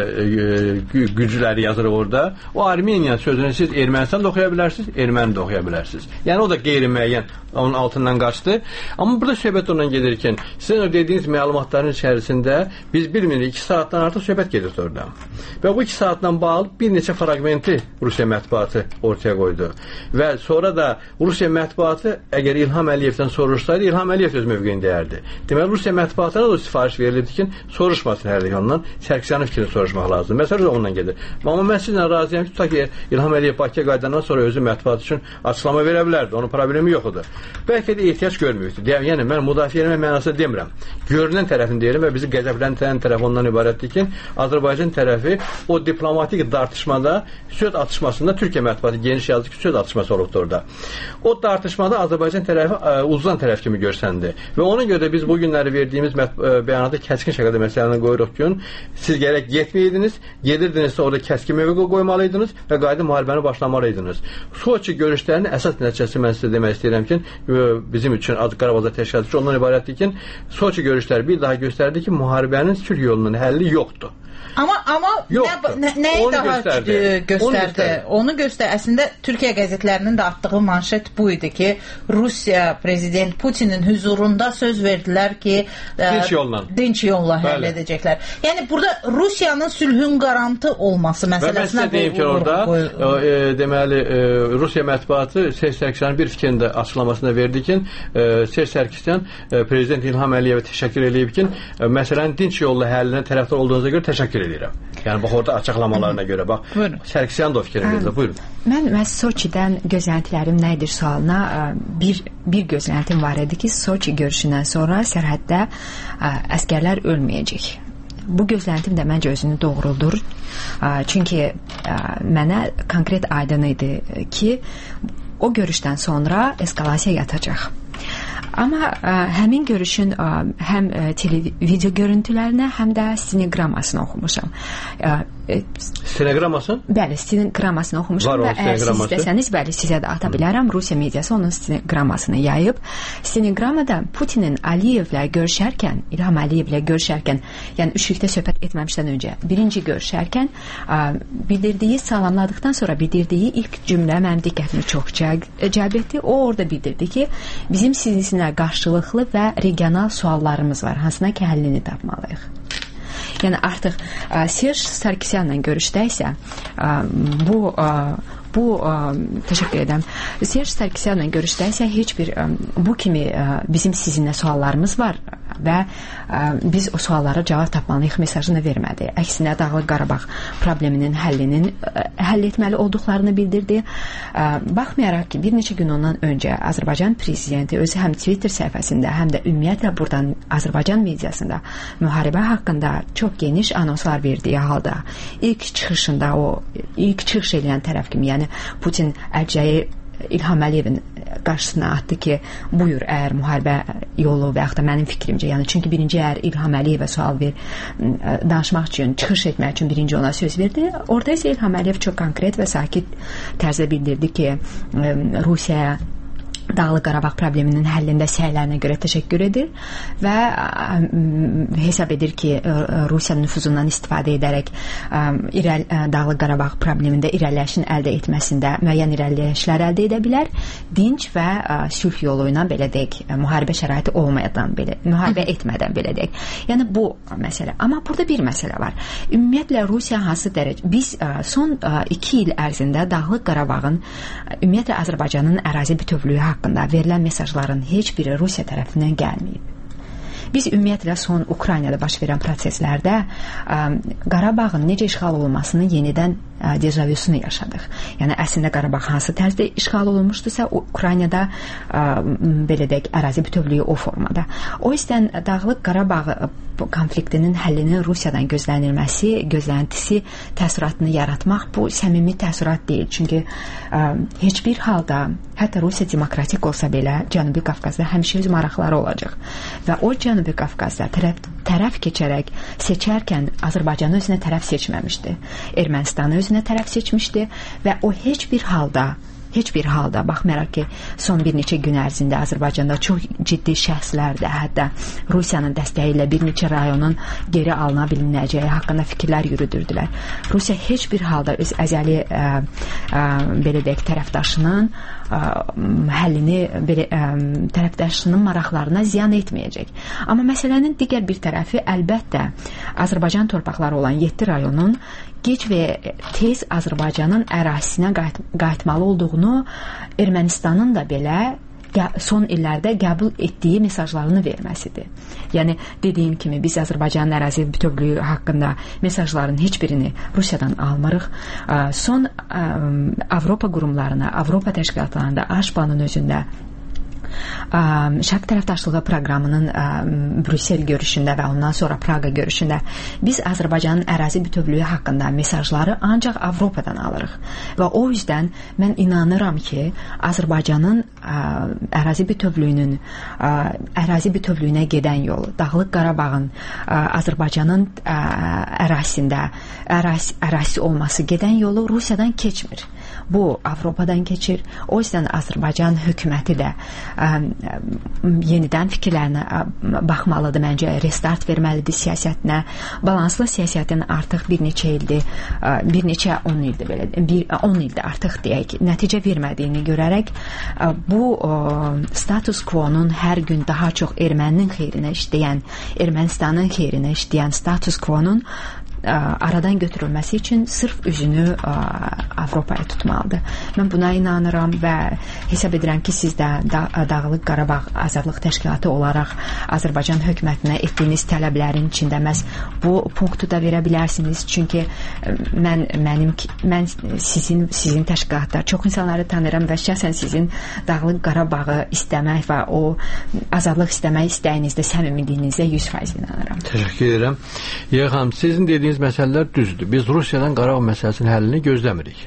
S17: e, gücləri yazırıq orada. O Armeniyan sözünü siz Ermənistan da oxuya bilərsiniz, Erməni də oxuya bilərsiniz. Yəni o da qeyri-müəyyən onun altından qaçdı. Amma burada söhbət ondan gedir ki, sizin o dediyiniz məlumatların içərisində biz bilmirik, iki saatdan artıq söhbət gedir orada. Və bu iki saatdan bağlı bir neçə fragmenti Rusiya mətbuatı ortaya qoydu. Və sonra da Rusiya mətbuatı əgər İlham Əliyevdən soruşsaydı, İlham Əliyev öz mövqeyini deyərdi. Deməli, Rusiya mətbuatına da sifariş verilirdi ki, soruşmasın hərlik ondan, Sərkisyanın fikrini soruşmaq lazım. Məsələ ondan gedir. Amma mən sizlə razıyam ki, tutaq ki, İlham Əliyev Bakıya qayıdandan sonra özü mətbuat üçün açıqlama verə bilərdi. Onun problemi yoxudur. Bəlkə də ehtiyac görmüyordu. Yəni, mən müdafiə eləmə mənasında demirəm. Görünən tərəfini deyirəm və bizi qəzəbləndirən tərəf ondan ibarətdir ki, Azərbaycan tərəfi o diplomatik dartışmada, söz atışmasında Türkiyə mətbuatı geniş yazdı ki, söz atışması olubdur orada. O dartışmada Azərbaycan tərəfi ə, uzulan tərəf kimi görsəndi. Və ona görə də biz bu günləri verdiyimiz bəyanatda kəskin şəkildə məsələni qoyuruq ki, siz gərək getməyirdiniz, gedirdinizsə orada kəskin mövqe qoymalıydınız və qayıdıb müharibəni başlamalıydınız. Soçi görüşlərinin əsas nəticəsi mən sizə demək istəyirəm ki, bizim üçün Qarabağ təşkilatı üçün ondan ibarətdir ki, Soçi görüşləri bir daha göstərdi ki, müharibənin sülh yolunun həlli yoxdur.
S6: Amma amma nə, nəyi daha göstərdi? göstərdi? Onu göstər. Əslində Türkiyə qəzetlərinin də atdığı manşet bu idi ki, Rusiya prezident Putinin huzurunda söz verdilər ki,
S17: dinç yolla,
S6: dinç yolla həll edəcəklər. Yəni burada Rusiyanın sülhün qarantı olması məsələsinə
S17: deyim ki, orada e, deməli e, Rusiya mətbuatı Serj Sərkisyanın bir fikrini də açıqlamasında verdi ki, e, Serj Sərkisyan e, prezident İlham Əliyevə təşəkkür edib ki, e, məsələnin dinç yolla həllinə tərəfdar olduğunuza görə təşəkkür edirəm. Yəni bax orada açıqlamalarına görə bax. Sərkisyan da o fikrini verdi. Buyurun.
S18: Mən mən Soçidən gözləntilərim nə idi sualına bir bir gözləntim var idi ki, Soçi görüşündən sonra sərhəddə əskərlər ölməyəcək. Bu gözləntim də məncə özünü doğruldur. Çünki mənə konkret aydın idi ki, o görüşdən sonra eskalasiya yatacaq. Amma ə, həmin görüşün ə, həm ə, televiziya görüntülərinə, həm də stenoqramasını oxumuşam. Ə,
S17: Stenoqramasını?
S18: Bəli, stenoqramasını oxumuşam və əgər siz istəsəniz, bəli, sizə də ata bilərəm. Rusiya mediası onun stenoqramasını yayıb. Stenoqramada Putinin Aliyevlə görüşərkən, İlham Aliyevlə görüşərkən, yəni üçlükdə söhbət etməmişdən öncə, birinci görüşərkən ə, bildirdiyi, salamladıqdan sonra bildirdiyi ilk cümlə mənim diqqətimi çox cəlb etdi. O orada bildirdi ki, bizim sizinlə qarşılıqlı və regional suallarımız var, hansına ki həllini tapmalıyıq. Yəni artıq ə, Serj Sarkisyanla görüşdə isə ə, bu ə, bu ə, təşəkkür edirəm. Serj Sarkisyanla görüşdə isə heç bir ə, bu kimi ə, bizim sizinlə suallarımız var və ə, biz o suallara cavab tapmalıyıq mesajını vermədi. Əksinə Dağlıq Qarabağ probleminin həllinin ə, həll etməli olduqlarını bildirdi. Ə, baxmayaraq ki, bir neçə gün ondan öncə Azərbaycan prezidenti özü həm Twitter səhifəsində, həm də ümumiyyətlə buradan Azərbaycan mediasında müharibə haqqında çox geniş anonslar verdiyi halda ilk çıxışında o ilk çıxış edən tərəf kimi, yəni Putin əlcəyi İlham Əliyevin qarşısına atdı ki, buyur, əgər müharibə yolu və yaxud da mənim fikrimcə, yəni çünki birinci əgər İlham Əliyevə sual ver, danışmaq üçün, çıxış etmək üçün birinci ona söz verdi. Orada isə İlham Əliyev çox konkret və sakit tərzdə bildirdi ki, Rusiyaya Dağlıq Qarabağ probleminin həllində səylərinə görə təşəkkür edir və ə, hesab edir ki, Rusiya nüfuzundan istifadə edərək ə, irəl, ə, Dağlıq Qarabağ problemində irəliləyişin əldə etməsində müəyyən irəliləyişlər əldə edə bilər. Dinc və ə, sülh yolu ilə belə deyək, müharibə şəraiti olmadan belə, müharibə etmədən belə deyək. Yəni bu məsələ. Amma burada bir məsələ var. Ümumiyyətlə Rusiya hansı dərəcə biz ə, son ə, iki il ərzində Dağlıq Qarabağın ümumiyyətlə Azərbaycanın ərazi bütövlüyü haqqında verilən mesajların heç biri Rusiya tərəfindən gəlməyib. Biz ümumiyyətlə son Ukraynada baş verən proseslərdə ə, Qarabağın necə işğal olunmasını yenidən ə, dejavüsünü yaşadıq. Yəni əslində Qarabağ hansı tərzdə işğal olunmuşdusa, Ukraynada ə, belə deyək, ərazi bütövlüyü o formada. O yüzden Dağlıq Qarabağ konfliktinin həllinin Rusiyadan gözlənilməsi, gözləntisi, təəssüratını yaratmaq bu səmimi təəssürat deyil. Çünki ə, heç bir halda, hətta Rusiya demokratik olsa belə, Cənubi Qafqazda həmişə öz maraqları olacaq. Və o Cənubi Qafqazda tərəf, tərəf keçərək seçərkən Azərbaycanı özünə tərəf seçməmişdi. Ermənistanı özünə tərəf seçmişdi və o heç bir halda heç bir halda, baxmayaraq ki, son bir neçə gün ərzində Azərbaycanda çox ciddi şəxslər də, hətta Rusiyanın dəstəyi ilə bir neçə rayonun geri alına bilinəcəyi haqqında fikirlər yürüdürdülər. Rusiya heç bir halda öz əzəli ə, ə, belə deyək, tərəfdaşının ə, həllini, belə, ə, tərəfdaşının maraqlarına ziyan etməyəcək. Amma məsələnin digər bir tərəfi əlbəttə Azərbaycan torpaqları olan yeddi rayonun gec və tez Azərbaycanın ərazisinə qayıt qayıtmalı olduğunu Ermənistanın da belə son illərdə qəbul etdiyi mesajlarını verməsidir. Yəni, dediyim kimi, biz Azərbaycanın ərazi bütövlüyü haqqında mesajların heç birini Rusiyadan almırıq. Son Avropa qurumlarına, Avropa təşkilatlarında, AŞBAN-ın özündə Şərq tərəfdaşlığı proqramının Brüssel görüşündə və ondan sonra Praqa görüşündə biz Azərbaycanın ərazi bütövlüyü haqqında mesajları ancaq Avropadan alırıq. Və o yüzdən mən inanıram ki, Azərbaycanın ərazi bütövlüyünün ərazi bütövlüyünə gedən yol, Dağlıq Qarabağın Azərbaycanın ərazisində ərazi, ərazisi olması gedən yolu Rusiyadan keçmir. Bu Avropadan keçir. O yüzden Azərbaycan hökuməti də ə, ə, yenidən fikirlərinə ə, baxmalıdır. Məncə restart verməlidir siyasətinə. Balanslı siyasətin artıq bir neçə ildir, ə, bir neçə on ildir belə, bir on ildir artıq deyək, nəticə vermədiyini görərək ə, bu ə, status quo-nun hər gün daha çox erməninin xeyrinə işləyən, Ermənistanın xeyrinə işləyən status quo-nun aradan götürülməsi üçün sırf üzünü ə, Avropaya tutmalıdır. Mən buna inanıram və hesab edirəm ki, siz də da, Dağlıq Qarabağ Azadlıq Təşkilatı olaraq Azərbaycan hökumətinə etdiyiniz tələblərin içində məhz bu punktu da verə bilərsiniz. Çünki mən mənim mən sizin sizin təşkilatda çox insanları tanıyıram və şəxsən sizin Dağlıq Qarabağı istəmək və o azadlıq istəmək istəyinizdə, səmimiliyinizdə yüz faiz inanıram.
S17: Təşəkkür edirəm. Yığam, sizin dediyiniz məsələlər düzdür. Biz Rusiyadan Qarabağ məsələsinin həllini gözləmirik.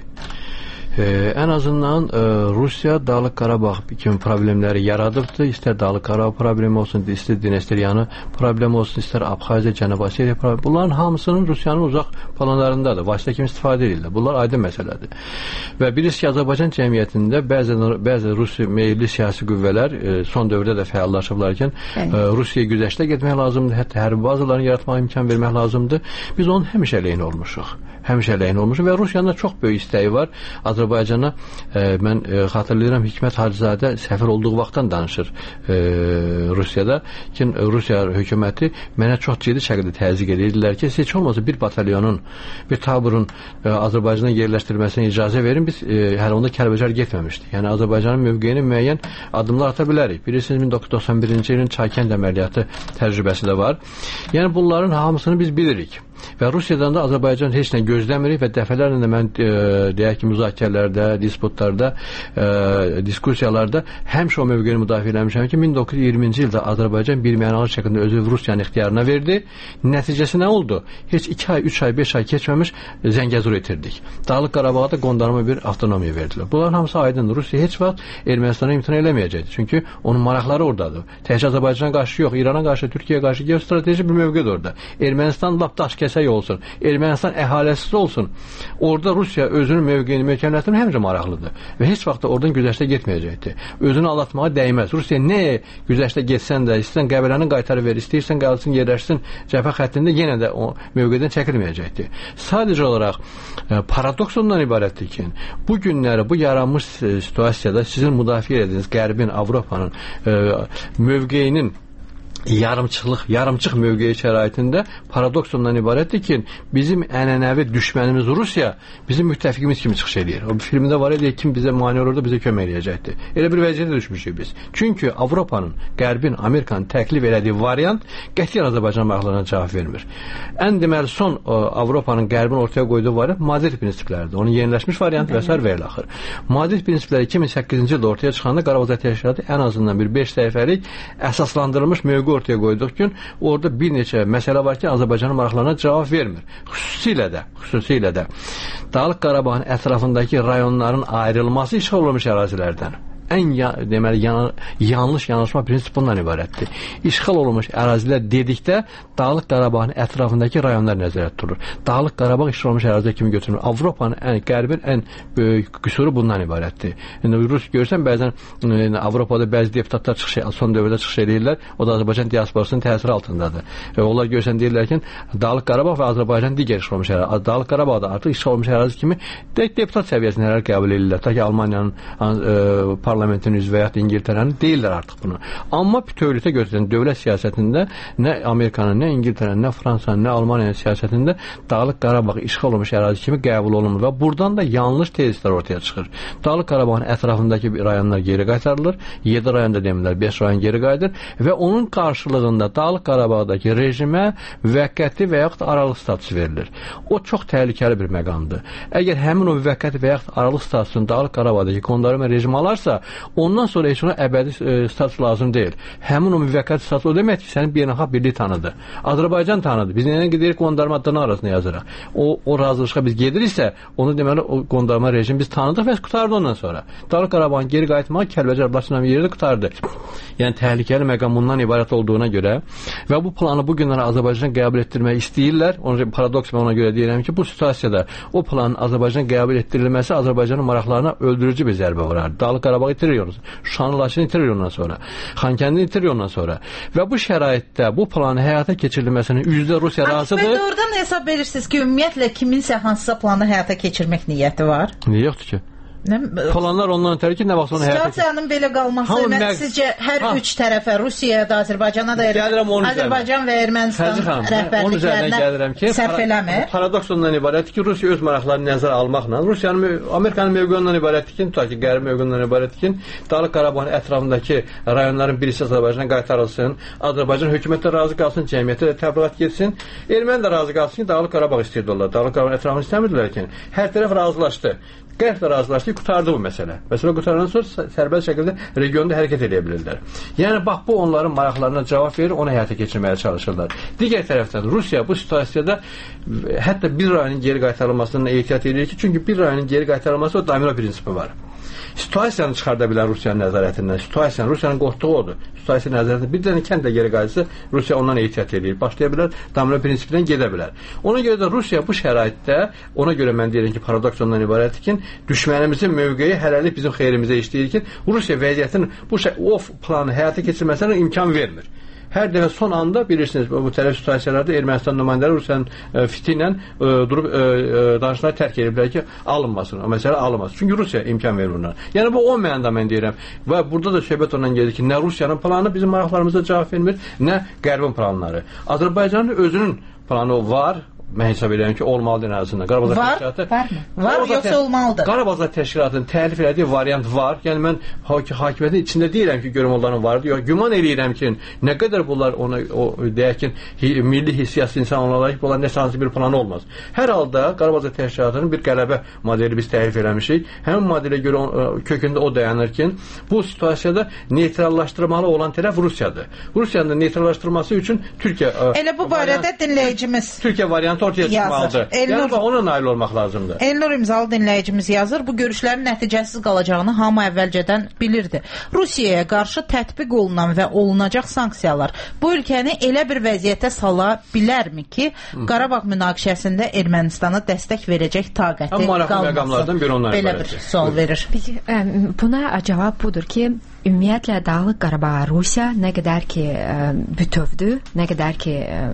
S17: Ee, en azından e, Rusya Dağlıq Qarabağ kimi problemləri yaradıbdı. İstər Dağlıq Qarabağ problemi olsun, istər Dnesteryanı problemi olsun, istər Abxaziya, Cənubi Osetiya problemi. Bunların hamısının Rusiyanın uzaq planlarındadır. Vasitə kimi istifadə edirlər. Bunlar aydın məsələdir. Və bilirsiniz ki, Azərbaycan cəmiyyətində bəzi, bəzi Rusiya meyilli siyasi qüvvələr e, son dövrdə də fəallaşıblarkən e, Rusiyaya güzəştə getmək lazımdır. Hətta hərbi bazalarını yaratmağa imkan vermək lazımdır. Biz onun həmişə əleyhinə olmuşuq. Həmişə əleyhinə olmuşuq və Rusiyanın çox böyük istəyi var. Azərbaycana e, mən e, xatırlayıram, Hikmət Hacızadə səfir olduğu vaxtdan danışır e, Rusiyada ki, Rusiya hökuməti mənə çox ciddi şəkildə təzyiq edirdilər ki, heç olmasa bir batalyonun, bir taburun e, Azərbaycana yerləşdirilməsinə icazə verin. Biz e, hələ onda Kəlbəcər getməmişdik. Yəni Azərbaycanın mövqeyini müəyyən addımlar ata bilərik. Bilirsiniz, min doqquz yüz doxsan birinci ilin Çaykənd əməliyyatı təcrübəsi də var. Yəni bunların hamısını biz bilirik. Və Rusiyadan da Azərbaycan heç nə gözləmirik və dəfələrlə də mən e, deyək ki, müzakirələrdə, disputlarda, e, diskusiyalarda həmişə o mövqeyini müdafiə eləmişəm ki, min doqquz yüz iyirminci ildə Azərbaycan bir mənalı şəkildə özü Rusiyanın ixtiyarına verdi. Nəticəsi nə oldu? Heç iki ay, üç ay, beş ay keçməmiş Zəngəzur itirdik. Dağlıq Qarabağa da qondarma bir avtonomiya verdilər. Bunların hamısı aydındır. Rusiya heç vaxt Ermənistana imtina eləməyəcəkdir. Çünki onun maraqları oradadır. Təkcə Azərbaycana qarşı yox, İrana qarşı, Türkiyəyə qarşı geostrateji bir mövqedir orada. Ermənistan lap daş kəsək olsun, Ermənistan əhaləsiz olsun. Orada Rusiya özünün mövqeyini möhkəmlətdirmək həmcə maraqlıdır və heç vaxt da oradan güzəştə getməyəcəkdir. Özünü aldatmağa dəyməz. Rusiya nə güzəştə getsən də, istəyirsən Qəbələni qaytarı ver, istəyirsən qalsın, yerləşsin cəbhə xəttində, yenə də o mövqedən çəkilməyəcəkdir. Sadəcə olaraq e, paradoks ondan ibarətdir ki, bu günləri, bu yaranmış situasiyada sizin müdafiə ediniz Qərbin, Avropanın e, mövqeyinin yarımçılıq, yarımçıq mövqeyi şəraitində paradoks ondan ibarətdir ki, bizim ənənəvi düşmənimiz Rusiya bizim müttəfiqimiz kimi çıxış edir. O filmdə var idi, kim bizə mane olur da bizə kömək eləyəcəkdir. Elə bir vəziyyətə düşmüşük biz. Çünki Avropanın, Qərbin, Amerikanın təklif elədiyi variant qətiyyən Azərbaycan maraqlarına cavab vermir. Ən deməli son o, Avropanın, Qərbin ortaya qoyduğu variant Madrid prinsipləridir. Onun yeniləşmiş variantı və sair və ilə axır. Madrid prinsipləri iki min səkkizinci ildə ortaya çıxanda Qarabağ Təşkilatı ən azından bir beş səhifəlik əsaslandırılmış mövqe ortaya qoyduq ki, orada bir neçə məsələ var ki, Azərbaycanın maraqlarına cavab vermir. Xüsusilə də, xüsusilə də Dağlıq Qarabağın ətrafındakı rayonların ayrılması işğal olunmuş ərazilərdən ən ya, deməli yan, yanlış yanaşma prinsipi bundan ibarətdir. İşğal olunmuş ərazilər dedikdə Dağlıq Qarabağın ətrafındakı rayonlar nəzərdə tutulur. Dağlıq Qarabağ işğal olunmuş əraziyə kimi götürülür. Avropanın ən qərbin ən böyük qüsuru bundan ibarətdir. İndi Rus görsən bəzən yəni, Avropada bəzi deputatlar çıxış son dövrdə çıxış edirlər. O da Azərbaycan diasporasının təsiri altındadır. E, onlar görsən deyirlər ki, Dağlıq Qarabağ və Azərbaycan digər işğal olmuş ərazi. Dağlıq Qarabağda artıq işğal olmuş ərazi kimi de deputat səviyyəsində hər qəbul edirlər. Ta ki Almaniyanın e, parlamentinin üzvü və ya İngiltərənin deyirlər artıq bunu. Amma bütövlükdə götürsən dövlət siyasətində nə Amerikanın, nə İngiltərənin, nə Fransanın, nə Almaniyanın siyasətində Dağlıq Qarabağ işğal olmuş ərazi kimi qəbul olunmur və buradan da yanlış tezislər ortaya çıxır. Dağlıq Qarabağın ətrafındakı rayonlar geri qaytarılır. yeddi rayonda demirlər, beş rayon geri qayıdır və onun qarşılığında Dağlıq Qarabağdakı rejimə müvəqqəti və yaxud aralıq statusu verilir. O çox təhlükəli bir məqamdır. Əgər həmin o müvəqqəti və yaxud aralıq statusunu Dağlıq Qarabağdakı qondarma rejim alarsa, ondan sonra heç ona əbədi e, status lazım deyil. Həmin o müvəqqəti status o demək ki, sənin beynəlxalq birliyi tanıdı. Azərbaycan tanıdı. Biz nəyə gidirik qondarma adlarının arasında yazırıq. O, o razılaşığa biz gediriksə, onu deməli o qondarma rejim biz tanıdıq və qutardı ondan sonra. Dağlıq Qarabağın geri qayıtmağı Kəlbəcər Laçın yerində qutardı. Yəni təhlükəli məqam bundan ibarət olduğuna görə və bu planı bu günləri Azərbaycan qəbul etdirmək istəyirlər. Onun paradoks mən ona görə deyirəm ki, bu situasiyada o planın Azərbaycan qəbul etdirilməsi Azərbaycanın maraqlarına öldürücü bir zərbə vurar. Dağlıq Qarabağı itirir ondan sonra. Şanlı Laçını itirir ondan sonra. Xankəndini itirir ondan sonra. Və bu şəraitdə bu planı həyata keçirilməsinin üzdə Rusiya razıdır.
S6: Və doğrudan hesab verirsiniz ki, ümumiyyətlə kiminsə hansısa planı həyata keçirmək niyyəti var?
S17: Niyə yoxdur ki?
S6: Nə,
S17: planlar ondan ötəri ki, nə vaxt onu həyata keçirir.
S6: Situasiyanın belə qalması
S17: Hamı
S6: mən,
S17: məq...
S6: sizcə hər ha. üç tərəfə, Rusiyaya da, Azərbaycana da, Azərbaycan və Ermənistan rəhbərliklərinə sərf eləmir?
S17: Paradoks ondan ibarətdir ki, Rusiya öz maraqlarını nəzərə almaqla, Rusiyanın, Amerikanın mövqeyi ondan ibarətdir ki, tutaq ki, qərbi mövqeyi ondan ibarətdir ki, Dağlıq Qarabağın ətrafındakı rayonların birisi Azərbaycana qaytarılsın, Azərbaycan hökumətlə razı qalsın, cəmiyyətə də təbliğat getsin, Erməni də razı qalsın ki, Dağlıq Qarabağ istəyirdirlər, Dağlıq Qarabağın ətrafını istəmirdilər ki, hər tərəf razılaşdı. Qərb də razılaşdı, qutardı bu məsələ. Məsələ qutardan sonra sərbəst şəkildə regionda hərəkət edə bilirlər. Yəni, bax, bu onların maraqlarına cavab verir, onu həyata keçirməyə çalışırlar. Digər tərəfdən, Rusiya bu situasiyada hətta bir rayonun geri qaytarılmasından ehtiyat edir ki, çünki bir rayonun geri qaytarılması o domino prinsipi var. Situasiyanı çıxarda bilər Rusiyanın nəzarətindən. Situasiyanı, Rusiyanın qorxduğu odur. Situasiya nəzarətindən bir dənə kənd də geri qayıtsa, Rusiya ondan ehtiyat edir. Başlaya bilər, domino prinsipindən gedə bilər. Ona görə də Rusiya bu şəraitdə, ona görə mən deyirəm ki, paradoks ondan ibarətdir ki, düşmənimizin mövqeyi hələlik bizim xeyrimizə işləyir ki, Rusiya vəziyyətin bu o planı həyata keçirməsinə imkan vermir. Hər dəfə son anda bilirsiniz, bu tərəf situasiyalarda Ermənistan nümayəndələri Rusiyanın e, fiti ilə e, durub e, e, danışıqları tərk ediblər ki, alınmasın, o məsələ alınmasın. Çünki Rusiya imkan verir bunlara. Yəni bu o mənada mən deyirəm. Və burada da söhbət ondan gedir ki, nə Rusiyanın planı bizim maraqlarımıza cavab vermir, nə Qərbin planları. Azərbaycanın özünün planı var. Mən hesab edirəm ki, olmalıdır en azından. Qarabağ təşkilatı
S6: var, var yoxsa olmalıdır?
S17: Qarabağ təşkilatının təlif elədiyi variant var. Yəni mən hakimiyyətin içində deyirəm ki, görüm onların vardır. Yox, güman eləyirəm ki, nə qədər bunlar ona o deyək ki, milli hissiyatı insan olaraq bunlar nə sansı bir planı olmaz. Hər halda Qarabağ təşkilatının bir qələbə modeli biz təlif eləmişik. Həmin modelə görə o, kökündə o dayanır ki, bu situasiyada neytrallaşdırmalı olan tərəf Rusiyadır. Rusiyanın neytrallaşdırması üçün Türkiyə
S6: elə bu barədə dinləyicimiz
S17: Türkiyə variantı ortaya çıxmalıdır. Yəni ona nail olmaq lazımdır.
S6: Elnur imzalı dinləyicimiz yazır. Bu görüşlərin nəticəsiz qalacağını hamı əvvəlcədən bilirdi. Rusiyaya qarşı tətbiq olunan və olunacaq sanksiyalar bu ölkəni elə bir vəziyyətə sala bilərmi ki, Qarabağ münaqişəsində Ermənistana dəstək verəcək taqəti qalmasın? Belə bir sual verir.
S18: Buna cavab budur ki, ümumiyyətlə Dağlıq Qarabağ Rusiya nə qədər ki bütövdür, nə qədər ki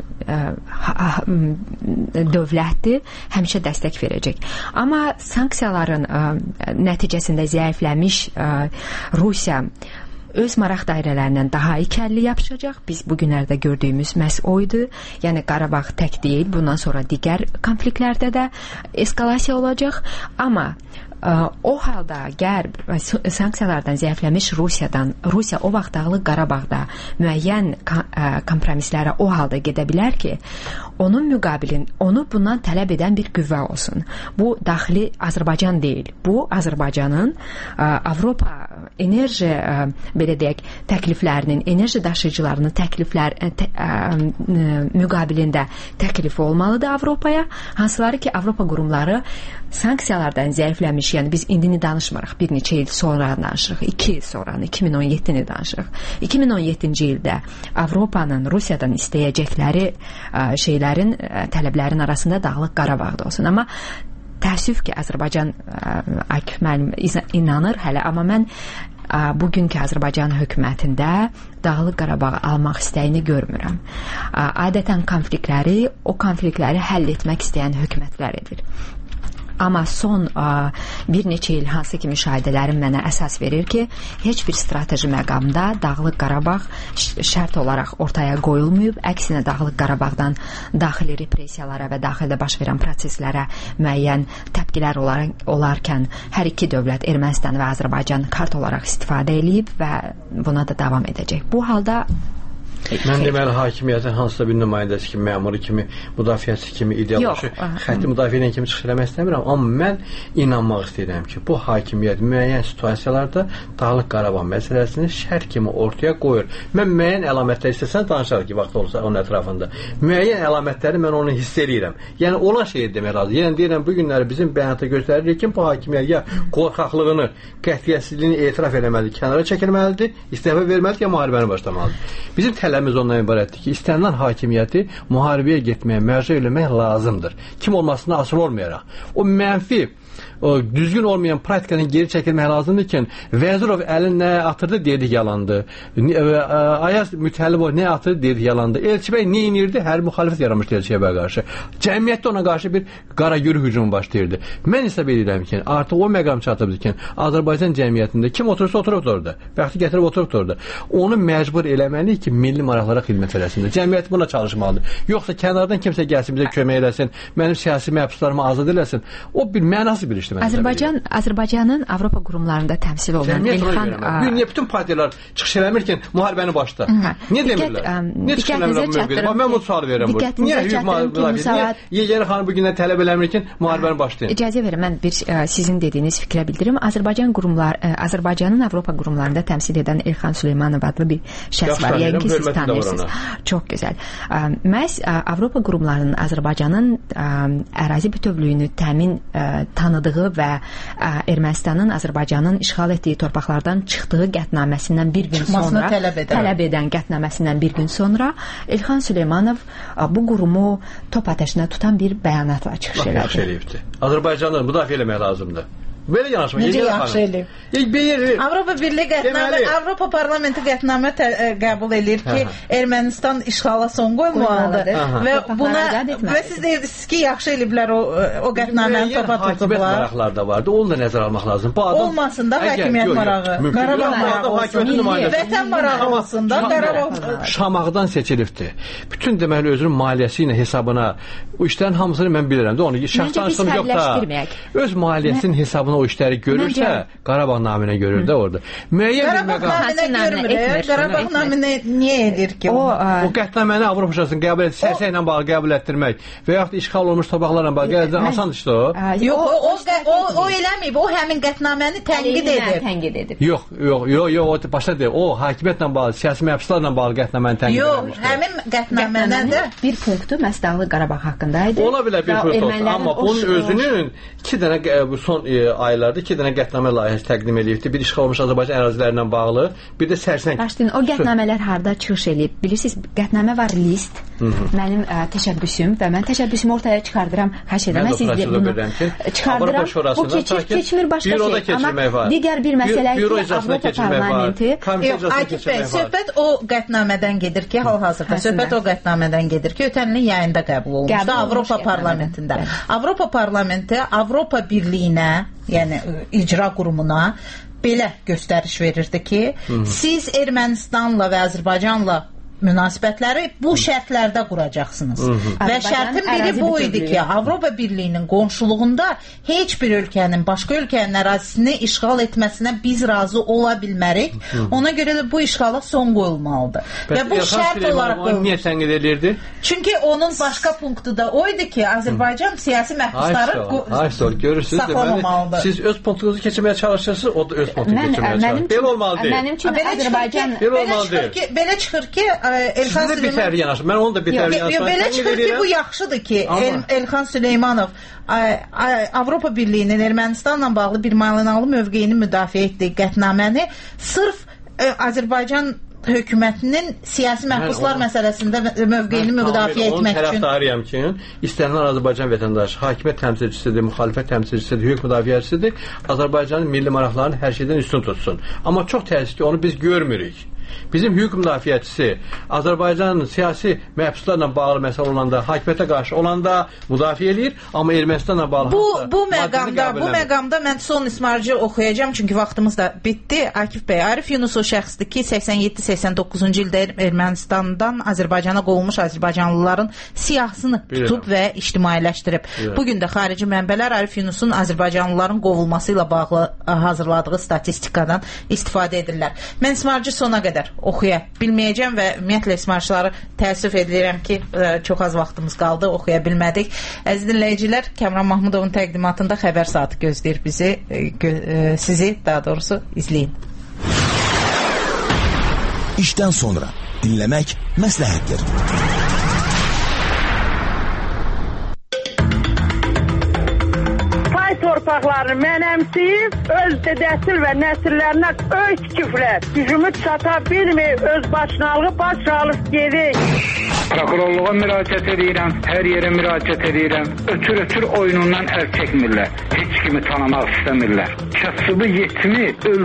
S18: dövlətdir, həmişə dəstək verəcək. Amma sanksiyaların nəticəsində zəifləmiş Rusiya öz maraq dairələrindən daha ikəlli yapışacaq. Biz bu günlərdə gördüyümüz məhz oydu. Yəni Qarabağ tək deyil, bundan sonra digər konfliktlərdə də eskalasiya olacaq. Amma o halda Qərb sanksiyalardan zəifləmiş Rusiyadan, Rusiya o vaxt Dağlıq Qarabağda müəyyən kompromislərə o halda gedə bilər ki, onun müqabilin, onu bundan tələb edən bir qüvvə olsun. Bu daxili Azərbaycan deyil. Bu Azərbaycanın Avropa enerji belə deyək, təkliflərinin, enerji daşıyıcılarının təkliflər tə, ə, müqabilində təklif olmalıdır Avropaya. Hansıları ki, Avropa qurumları sanksiyalardan zəifləmiş yəni biz indini danışmırıq, bir neçə il sonra danışırıq, iki il sonra, iki min on yeddini danışırıq. iki min on yeddinci ildə Avropanın Rusiyadan istəyəcəkləri şeylərin, tələblərin arasında Dağlıq Qarabağda olsun. Amma təəssüf ki, Azərbaycan Akif müəllim inanır hələ, amma mən bugünkü Azərbaycan hökumətində Dağlıq Qarabağı almaq istəyini görmürəm. Adətən konfliktləri, o konfliktləri həll etmək istəyən hökumətlər edir. Amma son a, bir neçə il hansı ki müşahidələrim mənə əsas verir ki, heç bir strateji məqamda Dağlıq Qarabağ şərt olaraq ortaya qoyulmayıb. Əksinə Dağlıq Qarabağdan daxili repressiyalara və daxildə baş verən proseslərə müəyyən təpkilər olar olarkən hər iki dövlət, Ermənistan və Azərbaycan kart olaraq istifadə edib və buna da davam edəcək. Bu halda
S17: Mən deməli hakimiyyətin hansısa bir nümayəndəsi kimi, məmuru kimi, müdafiəçi kimi, ideoloji xətti müdafiə edən kimi çıxış eləmək istəmirəm, amma mən inanmaq istəyirəm ki, bu hakimiyyət müəyyən situasiyalarda Dağlıq Qarabağ məsələsini şərt kimi ortaya qoyur. Mən müəyyən əlamətlər istəsən danışarıq ki, vaxt olsa onun ətrafında. Müəyyən əlamətləri mən onu hiss edirəm. Yəni olan şeyi demək lazım. Yəni deyirəm, bu günləri bizim bəyanatda göstəririk ki, bu hakimiyyət ya qorxaqlığını, qətiyyətsizliyini etiraf eləməlidir, kənara çəkilməlidir, istifa verməlidir, ya müharibəni başlamalıdır. Bizim tələbimiz ondan ibarətdir ki, istənilən hakimiyyəti müharibəyə getməyə mərcə eləmək lazımdır. Kim olmasına asılı olmayaraq. O mənfi, o düzgün olmayan praktikadan geri çəkilmək lazımdır ki, Vəzirov əlin nə atırdı dedik yalandı. Ayaz Mütəllibov nə atırdı dedik yalandı. Elçibəy nə inirdi? Hər müxalifət yaranmışdı Elçibəyə qarşı. Cəmiyyətdə ona qarşı bir qara yürü hücumu başlayırdı. Mən hesab edirəm ki, artıq o məqam çatıbdır ki, Azərbaycan cəmiyyətində kim oturursa oturub orada. Bəxti gətirib oturub orada. Onu məcbur eləməliyik ki, milli maraqlara xidmət eləsin. Cəmiyyət buna çalışmalıdır. Yoxsa kənardan kimsə gəlsin bizə kömək eləsin, mənim siyasi məhbuslarımı azad eləsin. O bir mənasız bir işdir.
S18: Azərbaycan, Azərbaycanın Avropa qurumlarında təmsil olunan İlxan...
S17: Niyə bütün partiyalar çıxış eləmir ki, müharibəni başda? Niyə demirlər? Niyə çıxış eləmirlər bu mövqedə? Mən bu sual verirəm bu. Niyə hüquq müdafiəsi? Yeganə xanım bu günlər tələb eləmir ki, müharibəni başlayın?
S18: İcazə verin, mən bir sizin dediyiniz fikrə bildirim. Azərbaycan qurumlar, Azərbaycanın Avropa qurumlarında təmsil edən İlxan Süleymanov adlı bir şəxs var. Yəni ki, siz tanıyırsınız. Çox gözəl. Məhz Avropa qurumlarının Azərbaycanın ərazi bütövlüyünü təmin tanıdığı və Ermənistanın Azərbaycanın işğal etdiyi torpaqlardan çıxdığı qətnaməsindən bir gün sonra tələb, tələb edən qətnaməsindən bir gün sonra İlxan Süleymanov bu qurumu top ateşinə tutan bir bəyanatla çıxış elədi.
S17: Azərbaycanı müdafiə eləmək lazımdır. Belə yanaşma.
S6: Necə yaxşı eləyib? Avropa Birliyi qətnamə, Avropa Parlamenti qətnamə qəbul eləyir ki, Ermənistan işğala son qoymalıdır və buna və siz deyirsiniz ki, yaxşı eləyiblər o qətnaməni topa tutublar.
S17: Hakimiyyət maraqları da vardı, onu da nəzərə almaq lazım.
S6: Olmasın da hakimiyyət marağı, Qarabağ marağı olsun, vətən marağı olsun da, Qarabağ.
S17: Şamağdan seçilibdir. Bütün deməli özünün maliyyəsi ilə hesabına, o işlərin hamısını mən bilirəm də, onu şəxsdanışım yox da, öz maliyyəsinin hesabına o işləri görürsə, Qarabağ naminə görür də orada. Müəyyən bir
S6: məqam... Qarabağ naminə görmür, Qarabağ naminə niyə edir ki?
S17: O, o qətnaməni Avropa şurasını qəbul et, sərsə ilə bağlı qəbul etdirmək və yaxud işğal olmuş torpaqlarla bağlı qəbul etdirmək asan işdir o.
S6: Yox, o eləməyib, o həmin qətnaməni tənqid edib.
S18: Tənqid edib.
S17: Yox, yox, yox, yox, o başda deyil, o hakimiyyətlə bağlı, siyasi məhbuslarla bağlı qətnaməni tənqid edilmiş.
S6: Yox, həmin qətnamədən də
S18: bir punktu məhz Dağlıq Qarabağ haqqında idi.
S17: Ola bilər bir punkt olsun, amma bunun özünün iki dənə son aylarda iki dənə qətnamə layihəsi təqdim edilibdi. Bir işğal olmuş Azərbaycan ərazilərindən bağlı, bir də sərsəng.
S18: Başlayın, o qətnamələr harda çıxış edib? Bilirsiniz, qətnamə var list. Mənim ə, təşəbbüsüm və mən təşəbbüsümü ortaya çıxardıram. Xahiş edirəm, siz də bunu çıxardıram. Bu keçir, keçmir başqa şey. Amma digər bir məsələ ki, Avropa Parlamenti.
S6: Akif bəy, söhbət o qətnamədən gedir ki, hal-hazırda söhbət o qətnamədən gedir ki, ötən ilin yayında qəbul olmuşdu Avropa Parlamentində. Avropa Parlamenti Avropa Birliyinə, yəni icra qurumuna belə göstəriş verirdi ki, siz Ermənistanla və Azərbaycanla münasibətləri bu şərtlərdə quracaqsınız. Və şərtin biri bu idi ki, Avropa Birliyinin qonşuluğunda heç bir ölkənin, başqa ölkənin ərazisini işğal etməsinə biz razı ola bilmərik. Ona görə də bu işğala son qoyulmalıdır. Və bu şərt olaraq qoyulmuşdur.
S17: Niyə tənqid edirdi?
S6: Çünki onun başqa punktu da o idi ki, Azərbaycan siyasi məhbusları saxlamalıdır.
S17: Siz öz punktunuzu keçirməyə çalışırsınız, o da öz punktunu keçirməyə çalışır. Belə olmalı deyil.
S18: Mənim üçün Azərbaycan
S6: belə çıxır ki, Elxan
S17: Süleymanov bir tərəf yanaşır. Mən onu da bir tərəf yanaşıram.
S6: Belə çıxır ki, bu yaxşıdır ki, El, Elxan Süleymanov Avropa Birliyinin Ermənistanla bağlı bir malinalı mövqeyini müdafiə etdiyi qətnaməni sırf Azərbaycan hökumətinin siyasi məhbuslar məsələsində mövqeyini müdafiə etmək üçün.
S17: Onun tərəfdarıyam ki, istənilən Azərbaycan vətəndaşı, hakimiyyət təmsilçisidir, müxalifət təmsilçisidir, hüquq müdafiəçisidir, Azərbaycanın milli maraqlarını hər şeydən üstün tutsun. Amma çox təəssüf ki, onu biz görmürük. Bizim hüquq müdafiəçisi Azərbaycanın siyasi məhbuslarla bağlı məsələ olanda, hakimiyyətə qarşı olanda müdafiə edir, amma Ermənistanla bağlı
S6: bu bu məqamda, bu məqamda mən son ismarcı oxuyacağam çünki vaxtımız da bitdi. Akif bəy, Arif Yunus o şəxsdir ki, səksən yeddi səksən doqquzuncu ildə Ermənistandan Azərbaycana qovulmuş azərbaycanlıların siyahısını tutub və ictimailəşdirib. Bu gün də xarici mənbələr Arif Yunusun Azərbaycanlıların qovulması ilə bağlı hazırladığı statistikadan istifadə edirlər. Mən ismarcı sona qədər oxuya bilməyəcəm və ümumiyyətlə ismarçıları təəssüf edirəm ki, çox az vaxtımız qaldı, oxuya bilmədik. Əziz dinləyicilər, Kəmran Mahmudovun təqdimatında xəbər saatı gözləyir bizi, sizi daha doğrusu izləyin.
S1: İşdən sonra dinləmək məsləhətdir.
S7: Torpaqlarını mənəmsiyib, öz dədəsil və nəsillərinə öyt küfrət, gücümü çata bilməyib, öz başınalığı baş alıb gedik.
S8: Prokurorluğa müraciət edirəm, hər yerə müraciət edirəm. Ötür-ötür oyunundan əl çəkmirlər, heç kimi tanımaq istəmirlər. Kasıbı yetimi